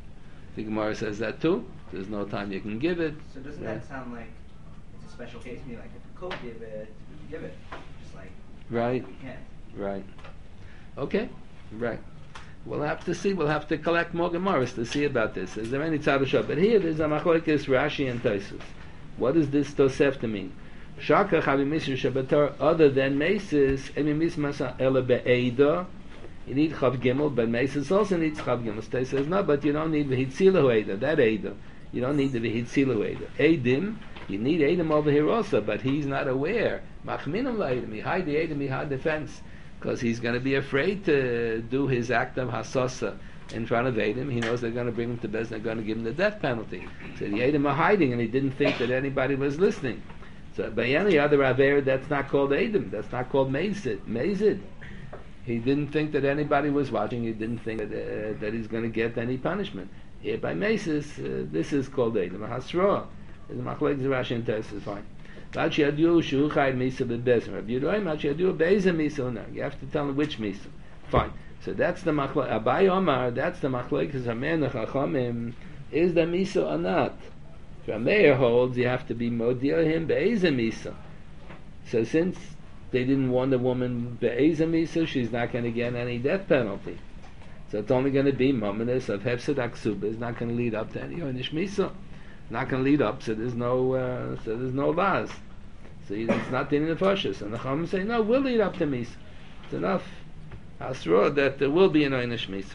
The Gemara says that too. There's no time you can give it. So doesn't right. that sound like it's a special case? I mean, like if you could give it, you could give it. Just like right, we can't. Right. Okay. Right. We'll have to see. We'll have to collect more Gemaras to see about this. Is there any tzadusha? But here there's a machlokes Rashi and Taisus. What does this Tosefta mean? Shaka chavi misur shabatar other than mesis emi mismasa ele be'eda. You need chav gimel, but mesis also needs chav gimel. Stay says no, but you don't need v'hitzilu eda. That eda. You don't need the v'hitzilu eda. Edim, you need edim over here also, but he's not aware. Machminam la'edim. He hide the edim, he hide the fence. Because he's going to be afraid to do his act of hasasa in front of Edom. He knows they're going to bring him to Bez, they're going to give him the death penalty. So the Edom are hiding, and he didn't think that anybody was listening. So by any other Aver, that's not called Edom. That's not called Mezid. Mezid. He didn't think that anybody was watching. He didn't think that, uh, that he's going to get any punishment. Here by Mezid, uh, this is called Edom. Hasra. The Machlek Rashi and Tes is fine. You have to tell him which misa. Fine. So that's the machlek. Abai Omar, that's the machlek. Because Amen Chachamim is the misa or not. If a mayor holds, you have to be modir him be'eza misa. So since they didn't warn the woman be'eza misa, she's not going to get any death penalty. So it's only going to be mominus of hefsed aksuba. It's not going to lead up to any onish misa. Not going to lead up, so there's no, uh, so there's no laws. So it's not in the fashis. And the Chachamim say, no, we'll lead up to misa. It's enough hasra that there will be an einish misa.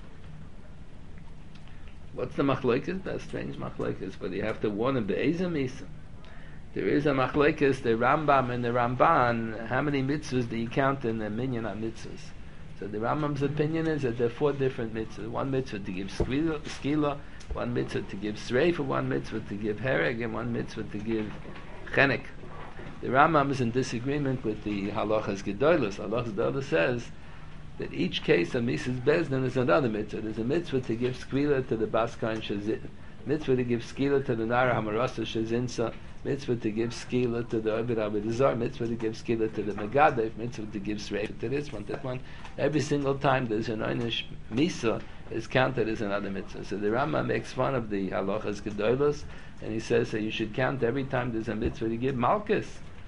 What's the machlokes? That's strange machlokes, but you have to warn him be'eza misa. There is a machlokes, the Rambam and the Ramban. How many mitzvahs do you count in the minyan of mitzvahs? So the Rambam's opinion is that there are four different mitzvahs. One mitzvah to give skila, skila one mitzvah to give sreifa, one mitzvah to give hereg, and one mitzvah to give chenek. The Rambam is in disagreement with the halachas gedolos. Halachas gedolos says that each case of Misas Bezdin is another mitzvah. There's a mitzvah to give skila to the Baskain mitzvah to give skila to the Nara Hamarasa Shazinsa, mitzvah to give skila to the Ovid Abedazar, mitzvah to give skila to the Megadef, mitzvah to give sreif to this one, that one. Every single time there's an Einish Misa, is counted as another mitzvah. So the Rambam makes fun of the halachas gedolos, and he says that you should count every time there's a mitzvah to give malchus.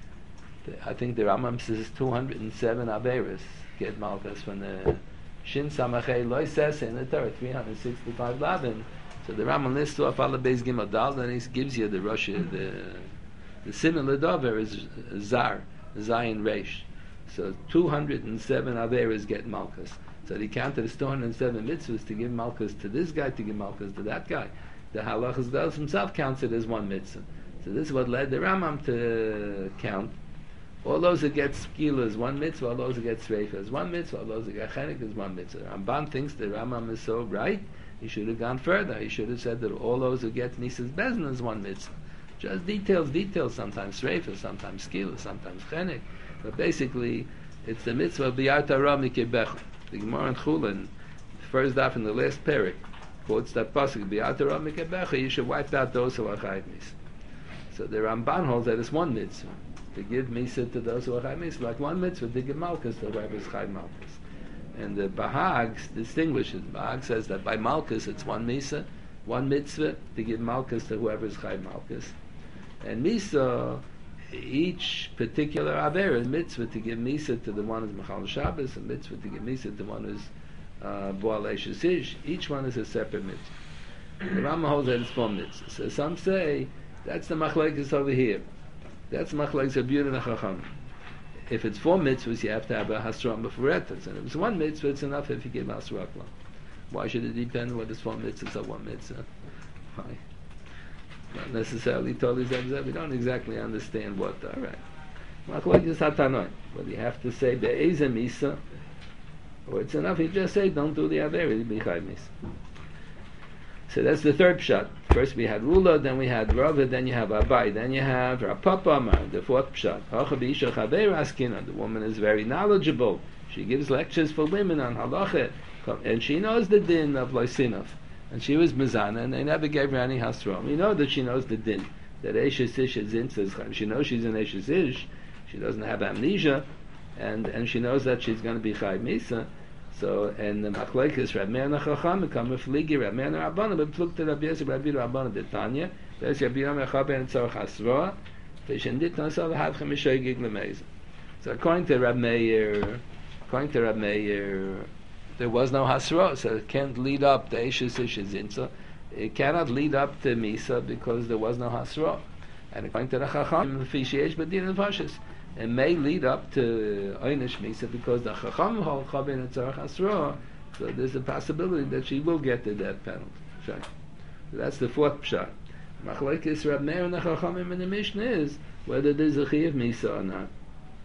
I think the Rambam says two hundred seven averis get malchus from the Shin Samachei Loi says in the Torah, three hundred sixty-five lavin. So the Rambam lists off all the Beis Gimel Dal, and he gives you the Rosh, the the similar dover is Zar, Zayin Reish. So two hundred seven averis get malchus. So he counted as two hundred seven mitzvahs to give malchus to this guy, to give malchus to that guy. The halachas Dal himself counts it as one mitzvah. So this is what led the Rambam to count all those that get skila is one mitzvah, all those that get sreifa is one mitzvah, all those that get chenek is one mitzvah. Ramban thinks the Rambam is so right, he should have gone further. He should have said that all those who get nisas bezin is one mitzvah. Just details, details, sometimes sreifa, sometimes skila, sometimes chenek. But basically, it's the mitzvah of b'yarta ra mikebech. The Gemara in Chulin, the first daf in the last parak, quotes that pasuk, b'yarta ra mikebech, you should wipe out those who are chayiv misa. So the Ramban holds that it's one mitzvah. To give misa to those who are chayiv misa, like one mitzvah to give malchus to whoever is chayiv malchus. And the Bahag distinguishes. Bahag says that by malchus it's one misa, one mitzvah to give malchus to whoever is chayiv malchus. And misa, each particular aver is mitzvah to give misa to the one who's mechal Shabbos, and mitzvah to give misa to the one who's uh, boal eishes. Each one is a separate mitzvah. The Rambam holds that it's four mitzvahs. So some say that's the machlekes over here. That's machlekes of Yud and Chacham. If it's four mitzvahs, you have to have a hasra mefuretas, and if it's one mitzvah, it's enough if you give hasra. Why should it depend whether it's four mitzvahs or one mitzvah? Why? Not necessarily totally zeb. We don't exactly understand what. All right, machlekes hatanoi. But you have to say be'ezeh misa, or it's enough. You just say don't do the averi b'chayv misa. So that's the third pshat. First we had Rula, then we had Rava, then you have Abai, then you have Rapapa Amar, the fourth pshat. The woman is very knowledgeable. She gives lectures for women on halacha, and she knows the din of Loisinov. And she was Mizana, and they never gave her any hasrom. You know that she knows the din. That Eshes Ish is in says, she knows she's an Eshes Ish, she doesn't have amnesia, and, and she knows that she's going to be Chayv Misa. So, and the machlekes Rab Meir Chacham come with Ligi Rab Meir Rabbanan, but look to Rabbi Yosef Rabbi Rabbanan Betanya. There's Rabbi Yom Echaber and Tzorach Hasroa. V'shendit Nasav Hadchem Mishoygig Lemeiz. So, according to Rab Meir, according to Rab Meir, there was no Hasroa, so it can't lead up to Eshes Ish Zinsa. It cannot lead up to Misa because there was no Hasroa. And according to the Chacham, Fisheyesh Badin and Pashas, it may lead up to Einish Misa because the Chacham hold Chabin and Tzarech Asra, so there's a possibility that she will get the death penalty. So that's the fourth pshat. Machlekes Rab Meir and the Chachamim in the Mishnah is whether there's a Chiyuv Misa or not.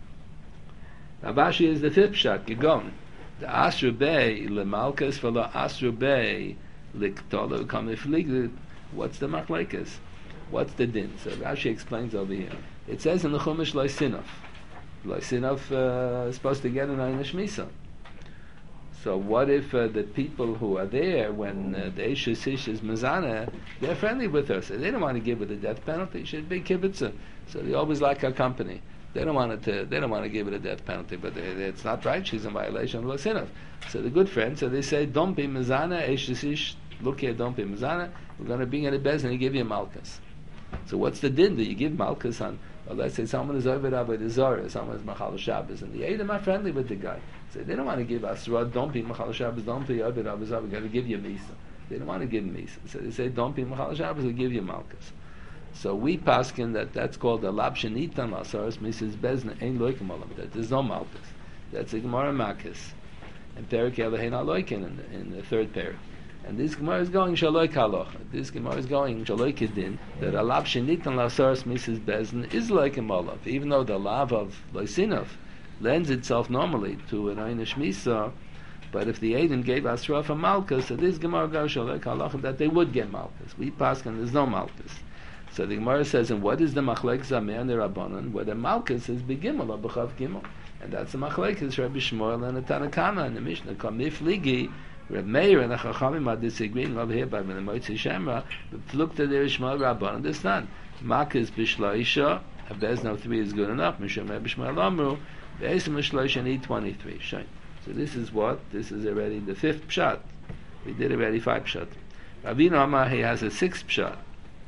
Abashi is the fifth pshat, Gigon. The Asru Bey lemalkas v'lo Asru Bey liktolo kamiflig. What's the Machlekes? What's the din? So Rashi explains over here. It says in the Chumash Loisinov. Loisinov uh, is supposed to get an Einish Misa. So what if uh, the people who are there when uh, the Eshes Ish is Mizana, they're friendly with her, so they don't want to give her the death penalty. She should be kibbutzer. So they always like her company. They don't want to. They don't want to give her the death penalty, but they, they, it's not right. She's in violation of Loisinov. So the good friends, so they say, don't be Mizana, Eshes Ish. Look here, don't be Mizana. We're going to bring in a bez and give you Malchus. So what's the din? Do you give Malchus on? Or let's say someone is over Rabbi Dezorah, someone is Machal Shabbos, and the Eidim are friendly with the guy. So they don't want to give us, don't be Machal Shabbos, don't be over Rabbi Dezorah, we're going to give you Misa. They don't want to give Misa. So they say, don't be Machal Shabbos, we'll give you Malchus. So we paskin that that's called the Labshanitan Masaras, Missus Bezna, Ein Loikim Olam, that there's no Malchus. That's a Gemara Makis. And Perik Elohein Aloikin in, in the third parak. And this Gemara is going Shaloi Kaloch. This Gemara is going Shaloi Kedin, that a lav shenitan lasaras Missus Bezin is like a malav, even though the lav of Loisinov lends itself normally to an Einish Misa, but if the Aiden gave Asra for Malchus, so this Gemara goes Shaloi Kaloch that they would get Malchus. We pass and there's no Malchus. So the Gemara says, and what is the Machlek Zameh and the Rabbanon, where the Malchus is Begimel or B'chav Gimel? And that's the Machlek is Rabbi Shmuel and the Tanakana and the Mishnah, Kamif Ligi, Reb Meir and the Chachamim are disagreeing over here by the Moitzi Shemra, but look to the Rishmal Rabban, this not. Makas Bishloisha, a Bezna of three is good enough, Misham Bishmal Amru, Be'esim Bishloisha need twenty-three. So this is what? This is already the fifth pshat. We did already five pshat. Ravina Amar, he has a sixth pshat.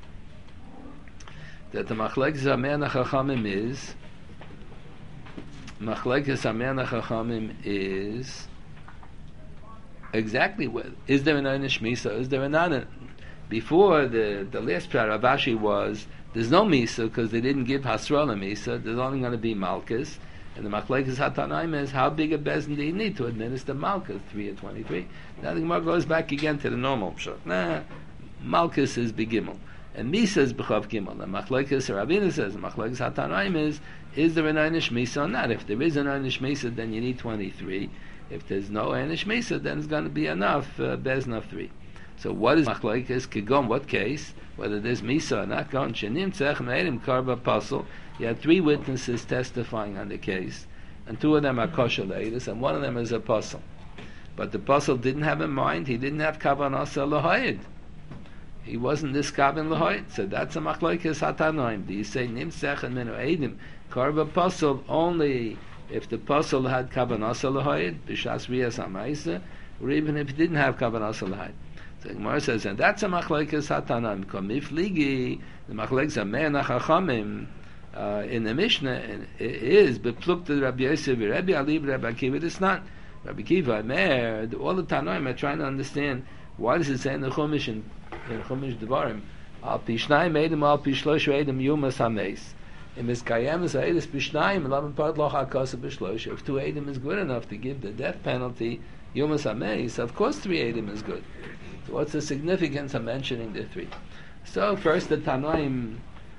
That the Machlekes Amen Chachamim is, Machlekes Amen Chachamim is, exactly what is there an einish misa? Is there an anan? Before the the last pshat Rav Ashi was there's no misa because they didn't give hasra misa. There's only going to be malchus, and the machlekes hatanaim is how big a bezin do you need to administer malchus? Three or twenty-three. Now the Gemara goes back again to the normal pshat. Nah, malchus is begimel, and misa is b'chav gimel. And machlekes Ravina says machlekes hatanaim is is there an einish misa or not? If there is an einish misa, then you need twenty-three. If there's no Enish Mesa, then it's going to be enough, uh, Bezna of three. So what is Machlekes? Kigom, what case? Whether there's Mesa or not, Gon Shenim Tzech Meirim Karba Apostle. You had three witnesses testifying on the case, and two of them are kosher ladies, and one of them is apostle. But the apostle didn't have in mind, he didn't have Kavanah L'Hoyed. He wasn't this Kavan L'Hoyed. So that's a Machlekes Hatanoim. Do you say Nim Tzech and Menu Eidim Karba Apostle only if the apostle had kavanah l'hoyed, b'shas riyas ha'maisa, or even if he didn't have kavanah l'hoyed. So the Gemara says, and that's a machlekes hatanan. Komifligi, the machlekes amen achachamim uh, in the Mishnah is beplukta Rabbi Yosef, Rabbi Ali, Rabbi Akiva. It's not Rabbi Akiva. Mer, all the Tanoim are trying to understand why does it say in the Chumash in, in Chumash Devarim, al pi shnayim edim, al pi shlosh edim yumas hameis. If two Edim is good enough to give the death penalty, Yumas Hameis, of course three Edim is good. So what's the significance of mentioning the three? So first the Tanoim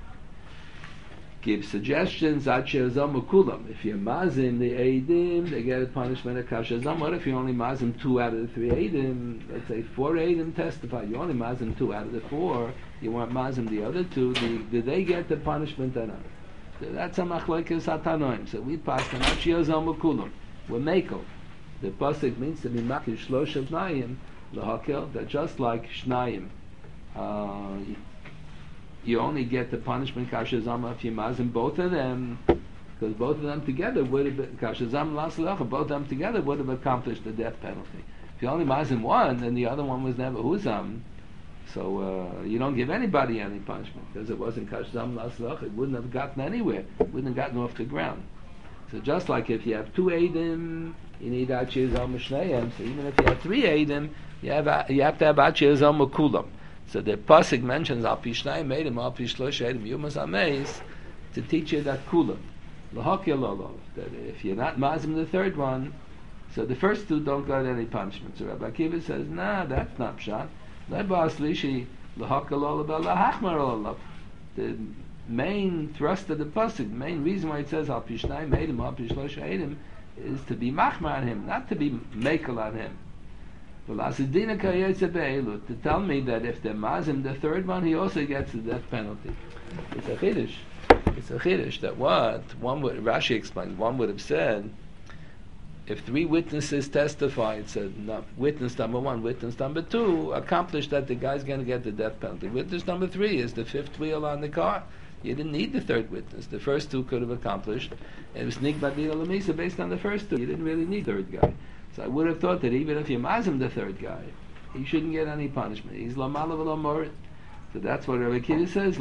give suggestions. If you're mazim the Edim, they get a punishment of Kasha Zam. What if you only mazim two out of the three Edim? Let's say four Edim testify. You only mazim two out of the four. You want mazim the other two. Do, do they get the punishment or not? So that's a machlekes hatanoim. So we pass the Achia Zam Kulam. We're makel. The pasuk means to be makil shlosh of Shnayim lahakel. That just like Shnayim, uh, you only get the punishment kasher zama if you mazim both of them, because both of them together would have been kasher zama lasalacha. Both of them together would have accomplished the death penalty. If you only mazim one, then the other one was never huzam. So uh, you don't give anybody any punishment because it wasn't kasher zama lasalacha. It wouldn't have gotten anywhere. It wouldn't have gotten off the ground. So just like if you have two Eidim, you need Achia Zama Shnayim. So even if you have three Eidim, you have you have to have Achia Zama Kulam. So the pasuk mentions Al Pi Shnayim Eidim, Al Pi Shlosh Eidim, Yumas Ameis, to teach you that Kulam, L'Hakya Lolov. That if you're not mazim the third one, so the first two don't get any punishment. So Rabbi Akiva says, nah, that's not pshat. Lebas Lishi L'Hakya Lolov, L'Hachmar Lolov. The main thrust of the pasuk, the main reason why it says Al Pi Shnayim Eidim, Al Pi Shlosh Eidim, is to be machmar on him, not to be makel on him. To tell me that if they're mazim the third one, he also gets the death penalty. It's a chiddush. It's a chiddush that what one would Rashi explained. One would have said, if three witnesses testify, it said no, witness number one, witness number two accomplished that the guy's going to get the death penalty. Witness number three is the fifth wheel on the car. You didn't need the third witness. The first two could have accomplished. It was nigba dina lemisa based on the first two. You didn't really need the third guy. So I would have thought that even if you mazim the third guy, he shouldn't get any punishment. He's lamala v'lamorit. So that's what Rabbi Akiva says.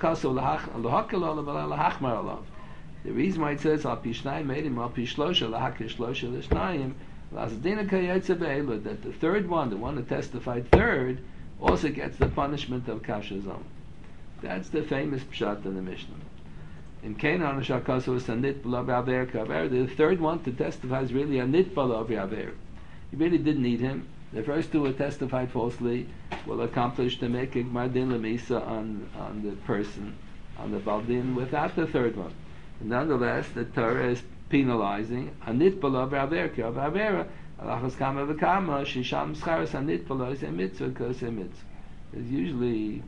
The reason why it says al pi shnayim eidim al pi shlosha lahakir shlosha l'shnayim l'asdina kayetze be'elu, that the third one, the one that testified third, also gets the punishment of kasher zam. That's the famous pshat in the Mishnah. In Canaan, Shakasu was a nitbala v'aver kaver. The third one to testify is really a nitbala v'aver. You really didn't need him. The first two who testified falsely will accomplish to make a gmardin lemisa on on the person, on the baldin, without the third one. And nonetheless, the Torah is penalizing a nitbala v'aver kaver. Alachas kama v'kama shisham scharas a nitbala is a mitzvah because a mitzvah. It's usually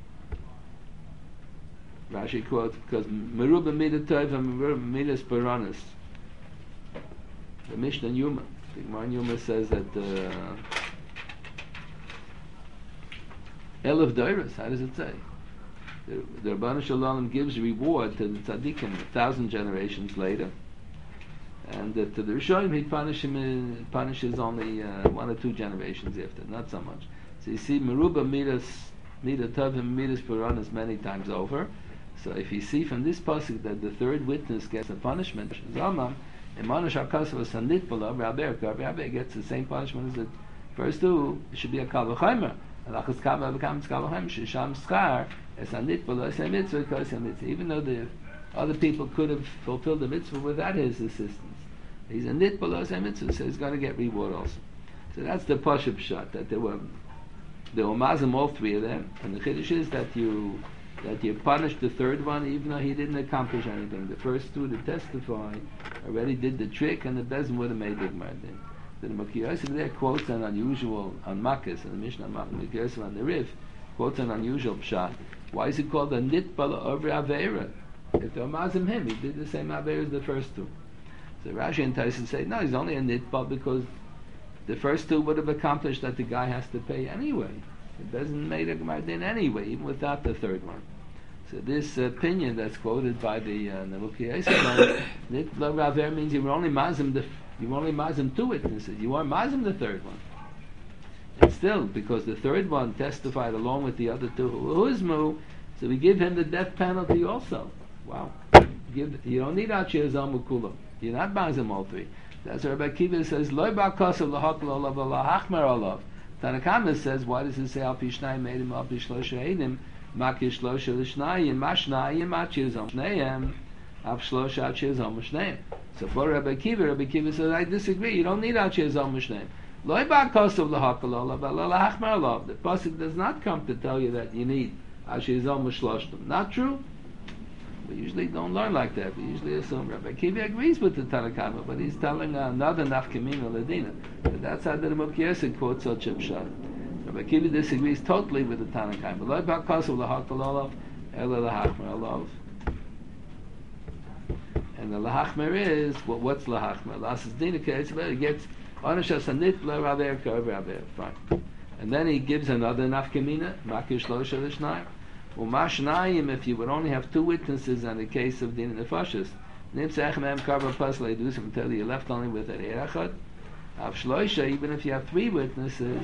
Rashi quotes, because Meruba Mida Tov and Meruba Midas Baranis. The Mishnah Yuma. The Gemara Yuma says that uh, Elif Doiris, how does it say? The, the Rabbanu Shalom gives reward to the tzaddikim a thousand generations later, and uh, to the Rishonim he punish him, uh, punishes only uh, one or two generations after, not so much. So you see, Meruba Midas, Midas Tovim, Midas Puranas many times over. So if you see from this pasuk that the third witness gets a punishment, Zalman, and Manash HaKasav Sanitbala, Rabbi Rabbi gets the same punishment as the first two. It should be a Kal V'chaimer. Alachas Kal becomes Kal V'chaimer. Shisham Skar, as Sanitbala, same mitzvah, because mitzvah. Even though the other people could have fulfilled the mitzvah without his assistance, he's a Nitbala, same mitzvah, so he's going to get reward also. So that's the Pashup shot, that there were there were mazim all three of them, and the chiddush is that you that you punish the third one even though he didn't accomplish anything. The first two to testify already did the trick, and the Bezin would have made the Gemara then. The Makir Yosef there quotes an unusual on Makkos, and the Mishnah Makir Yosef on the Rif quotes an unusual pshat. Why is it called a nitbala over Aveira? If they're mazim him, he did the same Aveira as the first two. So Rashi and Tyson say, no, he's only a nitbal because the first two would have accomplished that the guy has to pay anyway. It doesn't make a Gemara din anyway, even without the third one. So this opinion that's quoted by the Nebuchadnezzar Yosef, nitbal Aveira means you were only mazim the you were only mazim two witnesses. You weren't mazim the third one. And still, because the third one testified along with the other two who is mu, so we give him the death penalty also. Wow. Give, you don't need Achir Zamu Kulam. You're not mazim all three. That's what Rabbi Kiva says, Loi ba'kasav l'hakal olav l'hachmer olav. Tanakama says, why does it say al pi shnayim eidim, al pi shlosha eidim, makish shlosha l'shnayim, ma shnayim, achir zom shnayim, av shlosha achir zom shnayim. So for Rabbi Kiva, Rabbi Kiva says, I disagree, you don't need achir zom shnayim. Loi ba'kasav l'hakal olav l'hachmer olav. The pasuk does not come to tell you that you need achir zom shloshim. Not true? We usually don't learn like that. We usually assume Rabbi Kiva agrees with the Tanakama, but he's telling uh, another nafkamina ladina. But that's how the Rebbe Kiesa quotes such a pshat. Rabbi Kiva disagrees totally with the Tanakama. Lo ba'kasav l'hakal olav, ela l'hachmer olav. And the l'hachmer is, well, what's l'hachmer? L'asas dina k'etzvah, it gets onashas hanit l'raver k'raver. Fine. And then he gives another nafkamina, makish shlosha l'shnayim. Umashnayim, if you would only have two witnesses on the case of din nefashis, nimtzach mem karba pasla yidus until you're left only with an erachad. Av shloisha, even if you have three witnesses,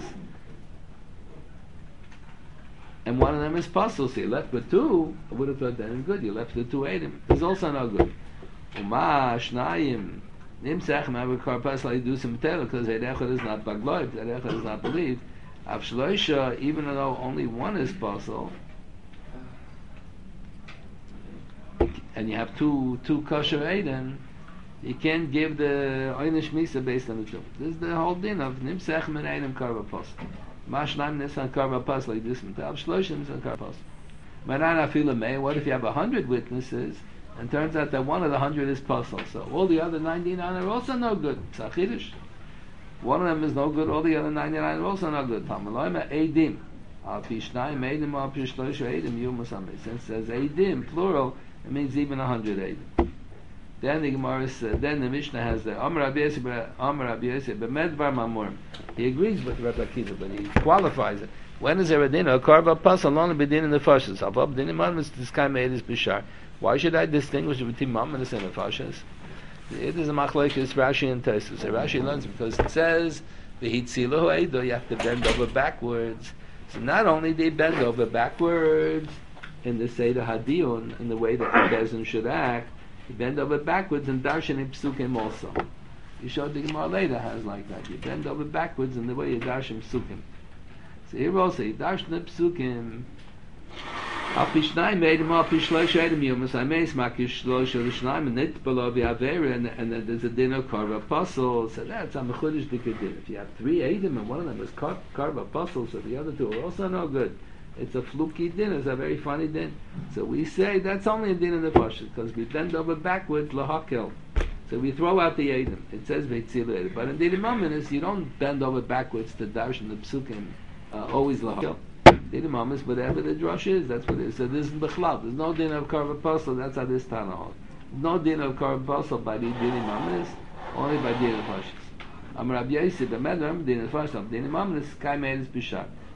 and one of them is puzzle, so you're left with two. I would have thought that is good. You're left with two eidim. It's also no good. Umashnayim, nimtzach mem karba pasla yidus until because erachad is not bagloib, erachad is not believed. Av shloisha, even though only one is puzzle, and you have two two kosher eidim, you can't give the oynish misa based on the two. This is the whole din of nimsech min eidim karba pas. Mashnaim nisan karba pas like this mental shloshim nisan karba pas. Manana fila may. What if you have a hundred witnesses, and turns out that one of the hundred is puzzle, so all the other ninety-nine are also no good. Sachidish. One of them is no good. All the other ninety-nine are also no good. Tamaloyma eidim. Al pi shnayim eidim al pi shlosha eidim yumasamei. Since it says eidim plural, it means even a hundred eidim. Then the Gemara says, then the Mishnah has the Amar Rabbi Yosef, Amar Rabbi Yosef, b'medvar mamurim. He agrees with Rabbi Akiva, but he qualifies it. When is there a din? A karva pas alone be din in the fashas. Avav din imam is this guy made his bishar. Why should I distinguish between mamonis and the fashas? It is a machlokes Rashi and Tosfos. So Rashi learns because it says v'hitzilahu eido, you have to bend over backwards. So not only they bend over backwards in the Seder Hadiyun, in the way that the Bezin should act, you bend over backwards and darshan in psukim also. You showed the Gemara later has like that. You bend over backwards in the way you darshan psukim. So here also, you darshan in psukim. Al pishnayim eidim, al pishlosh eidim yumas, ameis makish shlosh l'shnayim, and nit below v'avera, and then there's a din of karva apostle. So that's a mechudish dikadin. If you have three eidim and one of them is karva apostle, so the other two are also no good. It's a fluky din, it's a very funny din. So we say that's only a din in the Pashut, because we bend over backwards, lahakel. So we throw out the Eidim. It says Veitzileh. But in the Imamis, you don't bend over backwards to darshan the psukim, uh, always lahakel. The Imamis, whatever the drush is, that's what it is. So this is Bechlav. There's no din of Karva Apostle, that's how this Tana holds. No din of Karva Apostle by the din Imamis, only by din of Pashut. Amar Rabbi Yosef, the Medram, din of Pashut, din Imamis, Kai Meidis Bishar.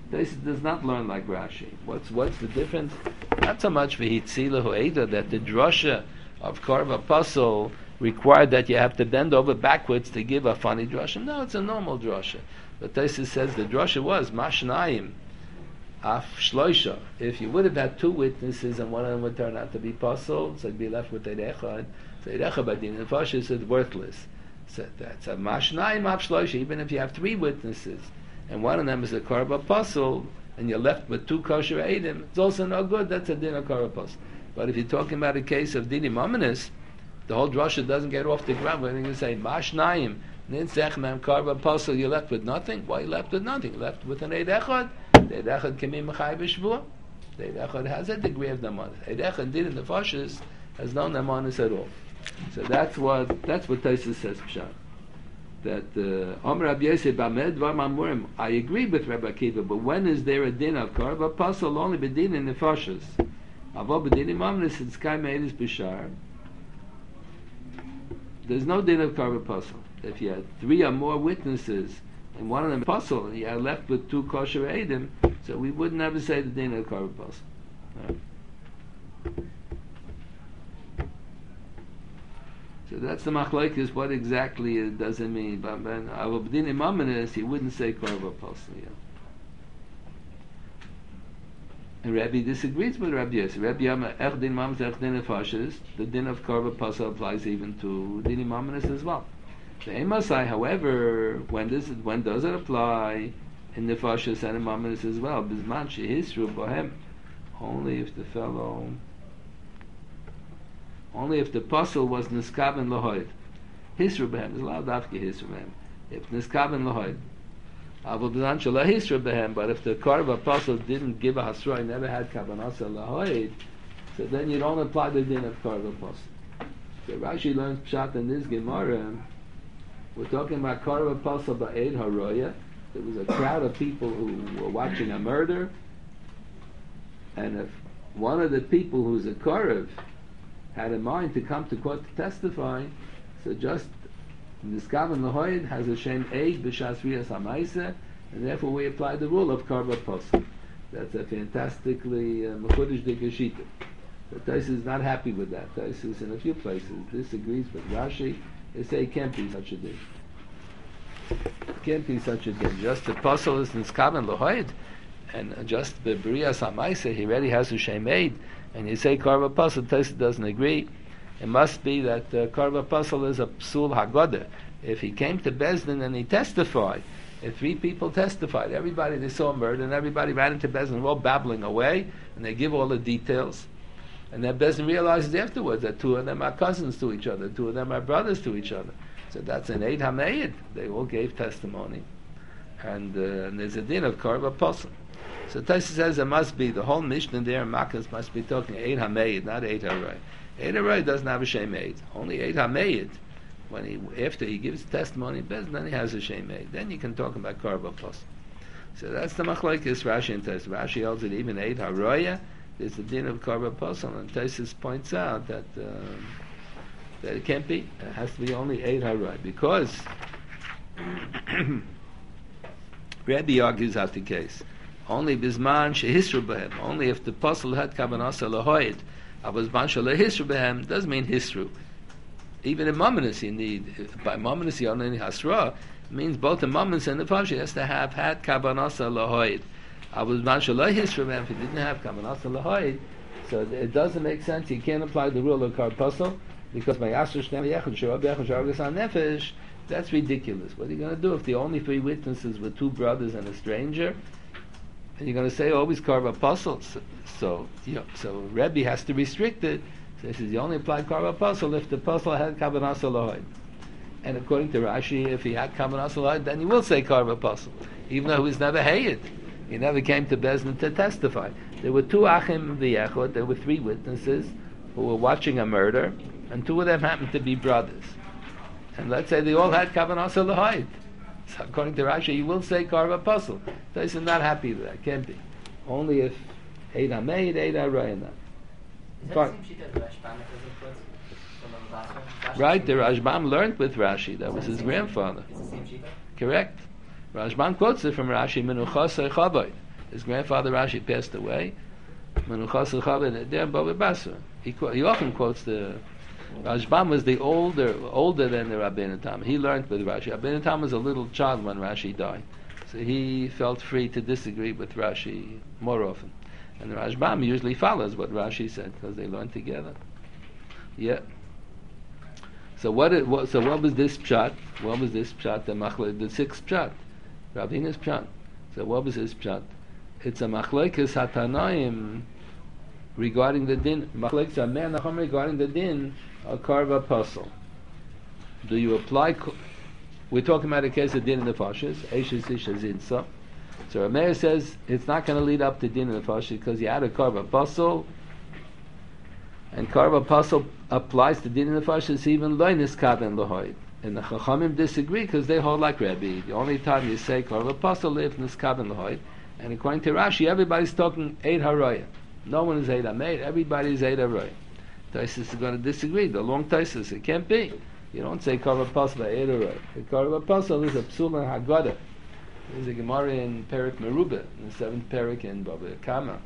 Taisus does not learn like Rashi. What's what's the difference? Not so much v'hitzila hu'eda that the drasha of Korb Apostle required that you have to bend over backwards to give a funny drasha. No, it's a normal drasha. But Taisus says the drasha was mashnayim af shloisha. If you would have had two witnesses and one of them would turn out to be apostle, so you'd be left with Eid Echad. So Eid Echad by din nefashis is worthless. So that's a mashnayim af shloisha. Even if you have three witnesses and one of them is a Korb Apostle, and you're left with two kosher eidim, it's also no good. That's a din of Korb Apostle. But if you're talking about a case of dinim ominous, the whole drasha doesn't get off the ground. We're going to say mashnayim ninsech mem Korb Apostle. You're left with nothing. Why are you left with nothing? You're left with an Eid Echad. The Eid Echad can be mechay b'shvua. The Eid Echad has a degree of namanis. Eid Echad din in the fashis has no namanis at all. So that's what that's what Taisus says pshat. That Omer Rabbi Yosef Bamed Dvar Mamurim. I agree with Rabbi Akiva, but when is there a din of Korb Apostle? Only bedin in the fashis. Avol bedin imamnis it's kai meidis b'shar. There's no din of Korb Apostle. If you had three or more witnesses and one of them apostle, and you are left with two kosher eidim, so we would never say the din of Korb Apostle. Right. So that's the machlokes. What exactly it does it mean? But when our bedin imamnis, he wouldn't say Korb Apostle. Yeah. And Rabbi disagrees with Rabbi Yosef. Rabbi Yama, ech din imamnis, ech din nefashis. The din of Korb Apostle applies even to din imamnis as well. The Emasai, however, when does it when does it apply in nefashis and imamnis as well? Bisman shehisru bohem. Only if the fellow. Only if the apostle was niskaben lahoid. Hisru behem is allowed after hisru behem. If niskaben lahoid, avol b'zman shelo hisru behem. But if the Korb Apostle didn't give a hasra, never had kavanasa lahoid, so then you don't apply the din of Korb Apostle. So Rashi learns pshat in this Gemara. We're talking about Korb Apostle ba'ed haroya. There was a crowd of people who were watching a murder, and if one of the people who's a Korb had in mind to come to court to testify, so just Niskaven Lahoyd has a shame aid b'shas riyas ha'maisa, and therefore we apply the rule of Korb Apostle. That's a fantastically mechudish uh, dikashita. But Taisus is not happy with that. Taisus in a few places disagrees with Rashi. They say it can't be such a thing. It can't be such a thing. Just the apostle is Niskaven Lahoyd, and just the B'riyas HaMaisa, he already has a Shemeid, and you say Korb Apostle, Taisus doesn't agree. It must be that uh, Korb Apostle is a Psul HaGodah. If he came to Bezdin and he testified, if three people testified, everybody, they saw a murder, and everybody ran into Bezdin, they're all babbling away, and they give all the details. And then Bezdin realizes afterwards that two of them are cousins to each other, two of them are brothers to each other. So that's an Eid HaMeid. They all gave testimony. And, uh, and there's a din of Korb Apostle. So Taisus says it must be, the whole Mishnah there in Makkos must be talking Eid HaMeid, not Eid HaRoi. Eid HaRoi doesn't have a Shem Eid. Only Eid HaMeid, when he, after he gives testimony in Bezdin, then he has a Shem Eid. Then you can talk about Korb Apostle. So that's the machlokes Rashi and Taisus. Rashi holds it even Eid HaRoya, there's the din of Korb Apostle, and Taisus points out that uh, that it can't be. It has to be only Eid HaRoi, because Rebbe argues out the case. Only bisman shehisru behem. Only if the apostle had kavanasa lahoid, avos ban shehisru behem doesn't mean hisru. Even in mamonis you need, by mamonis you only need hasra. It means both the mamonis and the pashi has to have had kavanasa lahoid. Avos ban shehisru behem. If he didn't have kavanasa lahoid, so it doesn't make sense. You can't apply the rule of Korb Apostle, because by asur shneim yechad shorab yechad shorab on nefesh. That's ridiculous. What are you going to do if the only three witnesses were two brothers and a stranger? And you're going to say always Korb Apostle. So, so, you know, so Rebbe has to restrict it. So he says you only apply Korb Apostle if the apostle had kavanasa lahoid. And according to Rashi, if he had kavanasa lahoid, then he will say Korb Apostle, even though he was never hayed. He never came to Bezdin to testify. There were two achim v'yechod. There were three witnesses who were watching a murder, and two of them happened to be brothers. And let's say they all had kavanasa lahoid. So according to Rashi, you will say Korb Apostle. So he's not happy with that. Can't be. Only if Eid HaMeid, Eid HaRoi. Is that the same sheet as Rashbam that does it? Right, the Rashbam learned with Rashi. That was his grandfather. It's the same sheet? Correct. Rashbam quotes it from Rashi, Menuchasei Chavoid. His grandfather Rashi passed away. Menuchas Lechaveh there in Bava Basra. He qu- he often quotes the Rashbam was the older older than the Rabbeinu Tam. He learned with Rashi. Rabbeinu Tam was a little child when Rashi died, so he felt free to disagree with Rashi more often. And the Rashbam usually follows what Rashi said because they learned together. Yeah. So what, it, what? So what was this pshat? What was this pshat? The machle, the sixth pshat, Ravina's pshat. So what was his pshat? It's a machlekes hatanaim regarding the din. Machlekes amer nacham regarding the din a karva puzzle. Do you apply? We're talking about a case of din in the fashis. Eishes isha zinsa. So Rameir says it's not going to lead up to din in the fashis because you had a karva puzzle. And karva pasal applies to din in the fashis even loinis kaven lahoid. And the Chachamim disagree because they hold like Rebbe. The only time you say karva pasal if niskaven lahoid, and according to Rashi, everybody's talking eid haraya. No one is eid hameid. Everybody is eid haraya. Taisus is going to disagree. The long Taisus, it can't be. You don't say karva pasal eid haraya. The karva pasal is a psul and haggadah. There's a Gemara in Perik Merubah, in the seventh Perik in Bava Kama.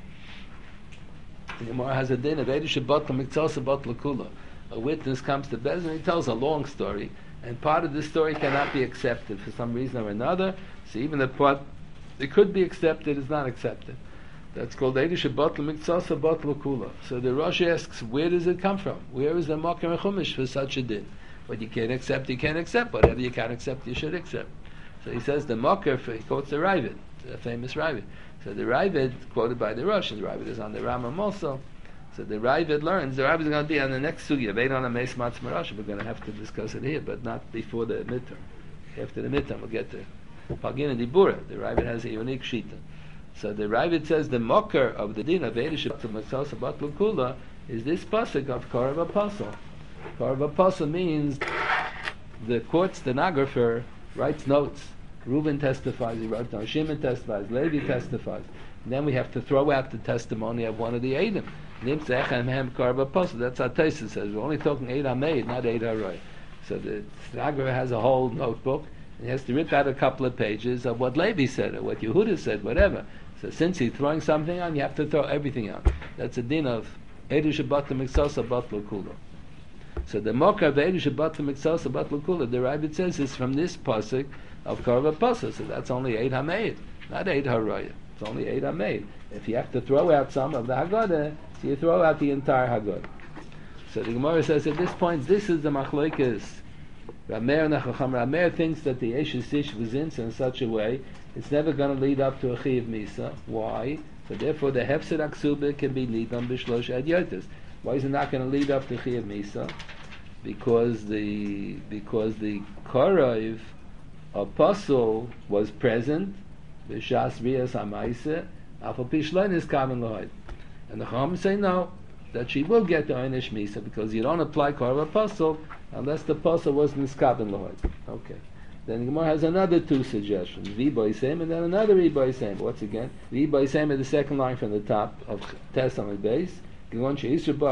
The Gemara has a din of Eidah Shabbat L'Miktzah Shabbat L'Kula. A witness comes to Bezdin and he tells a long story, and part of the story cannot be accepted for some reason or another. So even the part that could be accepted is not accepted. That's called Eidah Shabbat L'Miktzah Shabbat L'Kula. So the Rosh asks, where does it come from? Where is the Makar Chumash for such a din? What you can't accept, you can't accept. Whatever you can't accept, you should accept. So he says the Makar, he quotes the Ravid, the famous Ravid. So the Ravid, quoted by the Rosh, and the Ravid is on the Rambam also. So the Ravid learns, the Ravid is going to be on the next sugya, Veid on a Meis Matz Marash. We're going to have to discuss it here, but not before the midterm. After the midterm, we'll get to Pagin and Dibura. The Ravid has a unique shita. So the Ravid says the mocker of the din of Eidah Shabbat L'Miktzah Shabbat L'Kula is this pasuk of Korav Apostle. Korav Apostle means the court stenographer writes notes. Reuben testifies, he wrote down. Shimon testifies, Levi testifies. And then we have to throw out the testimony of one of the Eidim. That's how Taisus says. We're only talking Eid HaMeid, not Eid HaRoy. So the stenographer has a whole notebook, and he has to rip out a couple of pages of what Levi said, or what Yehuda said, whatever. So since he's throwing something on, you have to throw everything out. That's a din of Eidah Shabbat L'Miktzah Shabbat L'Kula. So the Mokar of Eidah Shabbat L'Miktzah Shabbat L'Kula, the Ravid says, is from this pasuk of Karva Pasuk, so that's only Eid HaMeid, not Eid HaRoya. It's only Eid HaMeid. If you have to throw out some of the Haggadah, so you throw out the entire Haggadah. So the Gemara says at this point, this is the Machlokes. Rameir and Chacham Rameir thinks that the Eshes Ish was in in such a way, it's never going to lead up to a Chiv Misa. Why? So therefore the Hefsed Aksuba can be lead on Bishlosh Adyotis. Why is it not going to lead up to Chiv Misa? Because the because the Korav Apostle was present, B'shas Rias HaMaiseh, Afal Pishlein is common Lord. And the Chacham say no, that she will get the Einish Misa, because you don't apply Korav Apostle unless the Apostle was Niskaben Lord. Okay. Then the Gemara has another two suggestions, V'boy Seim, and then another V'boy Seim. What's again? V'boy Seim is the second line from the top of Tes on the base. You have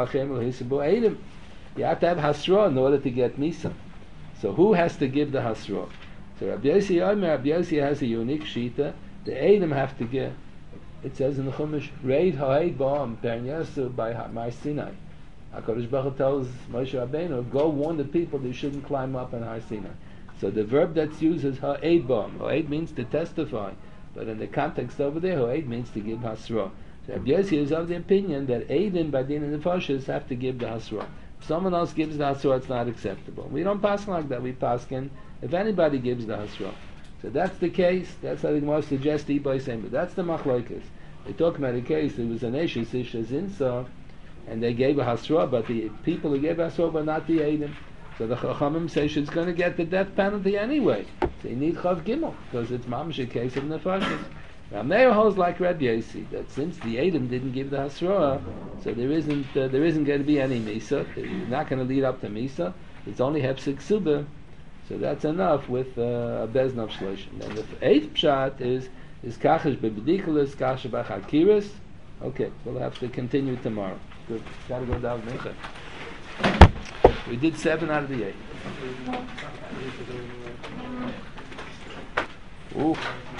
to have Hasra in order to get Misa. So who has to give the Hasra? So Rabbi Yossi Omer, Rabbi Yossi has a unique shita. The Eidim have to give. It says in the Chumash, Reid ha'eid ba'am per'nyasu by Mar Sinai. HaKadosh Baruch Hu tells Moshe Rabbeinu, go warn the people they shouldn't climb up on Har Sinai. So the verb that's used is ha'eid ba'am. Ha'eid means to testify, but in the context over there, ha'eid means to give Hasra. So Rabbi Yossi is of the opinion that Eidim by Din and the Nefashos have to give the Hasra. If someone else gives the Hasra, it's not acceptable. We don't pass like that. We pass in if anybody gives the Hasra. So that's the case. That's how the Gemara suggests the Ibay Shem. But that's the Machlokes. They talk about a case. There was an Eshes Isha Zinsa, and they gave a Hasra, but the people who gave Hasra were not the Eidim. So the Chachamim say she's going to get the death penalty anyway. So you need Chav Gimel, because it's mamish a case of Nefashos. Now Meir holds like Rabbi Yossi, that since the Eidim didn't give the Hasra, so there isn't uh, there isn't going to be any Misa. It's not going to lead up to Misa. It's only Hepsik Suba. So that's enough with uh, a Beznav Shloshim. And the eighth pshat is is Kachish Bebedikulis, Kachish Bachakiris. Okay, we'll have to continue tomorrow. Good. Gotta go down Mincha. We did seven out of the eight. Ooh.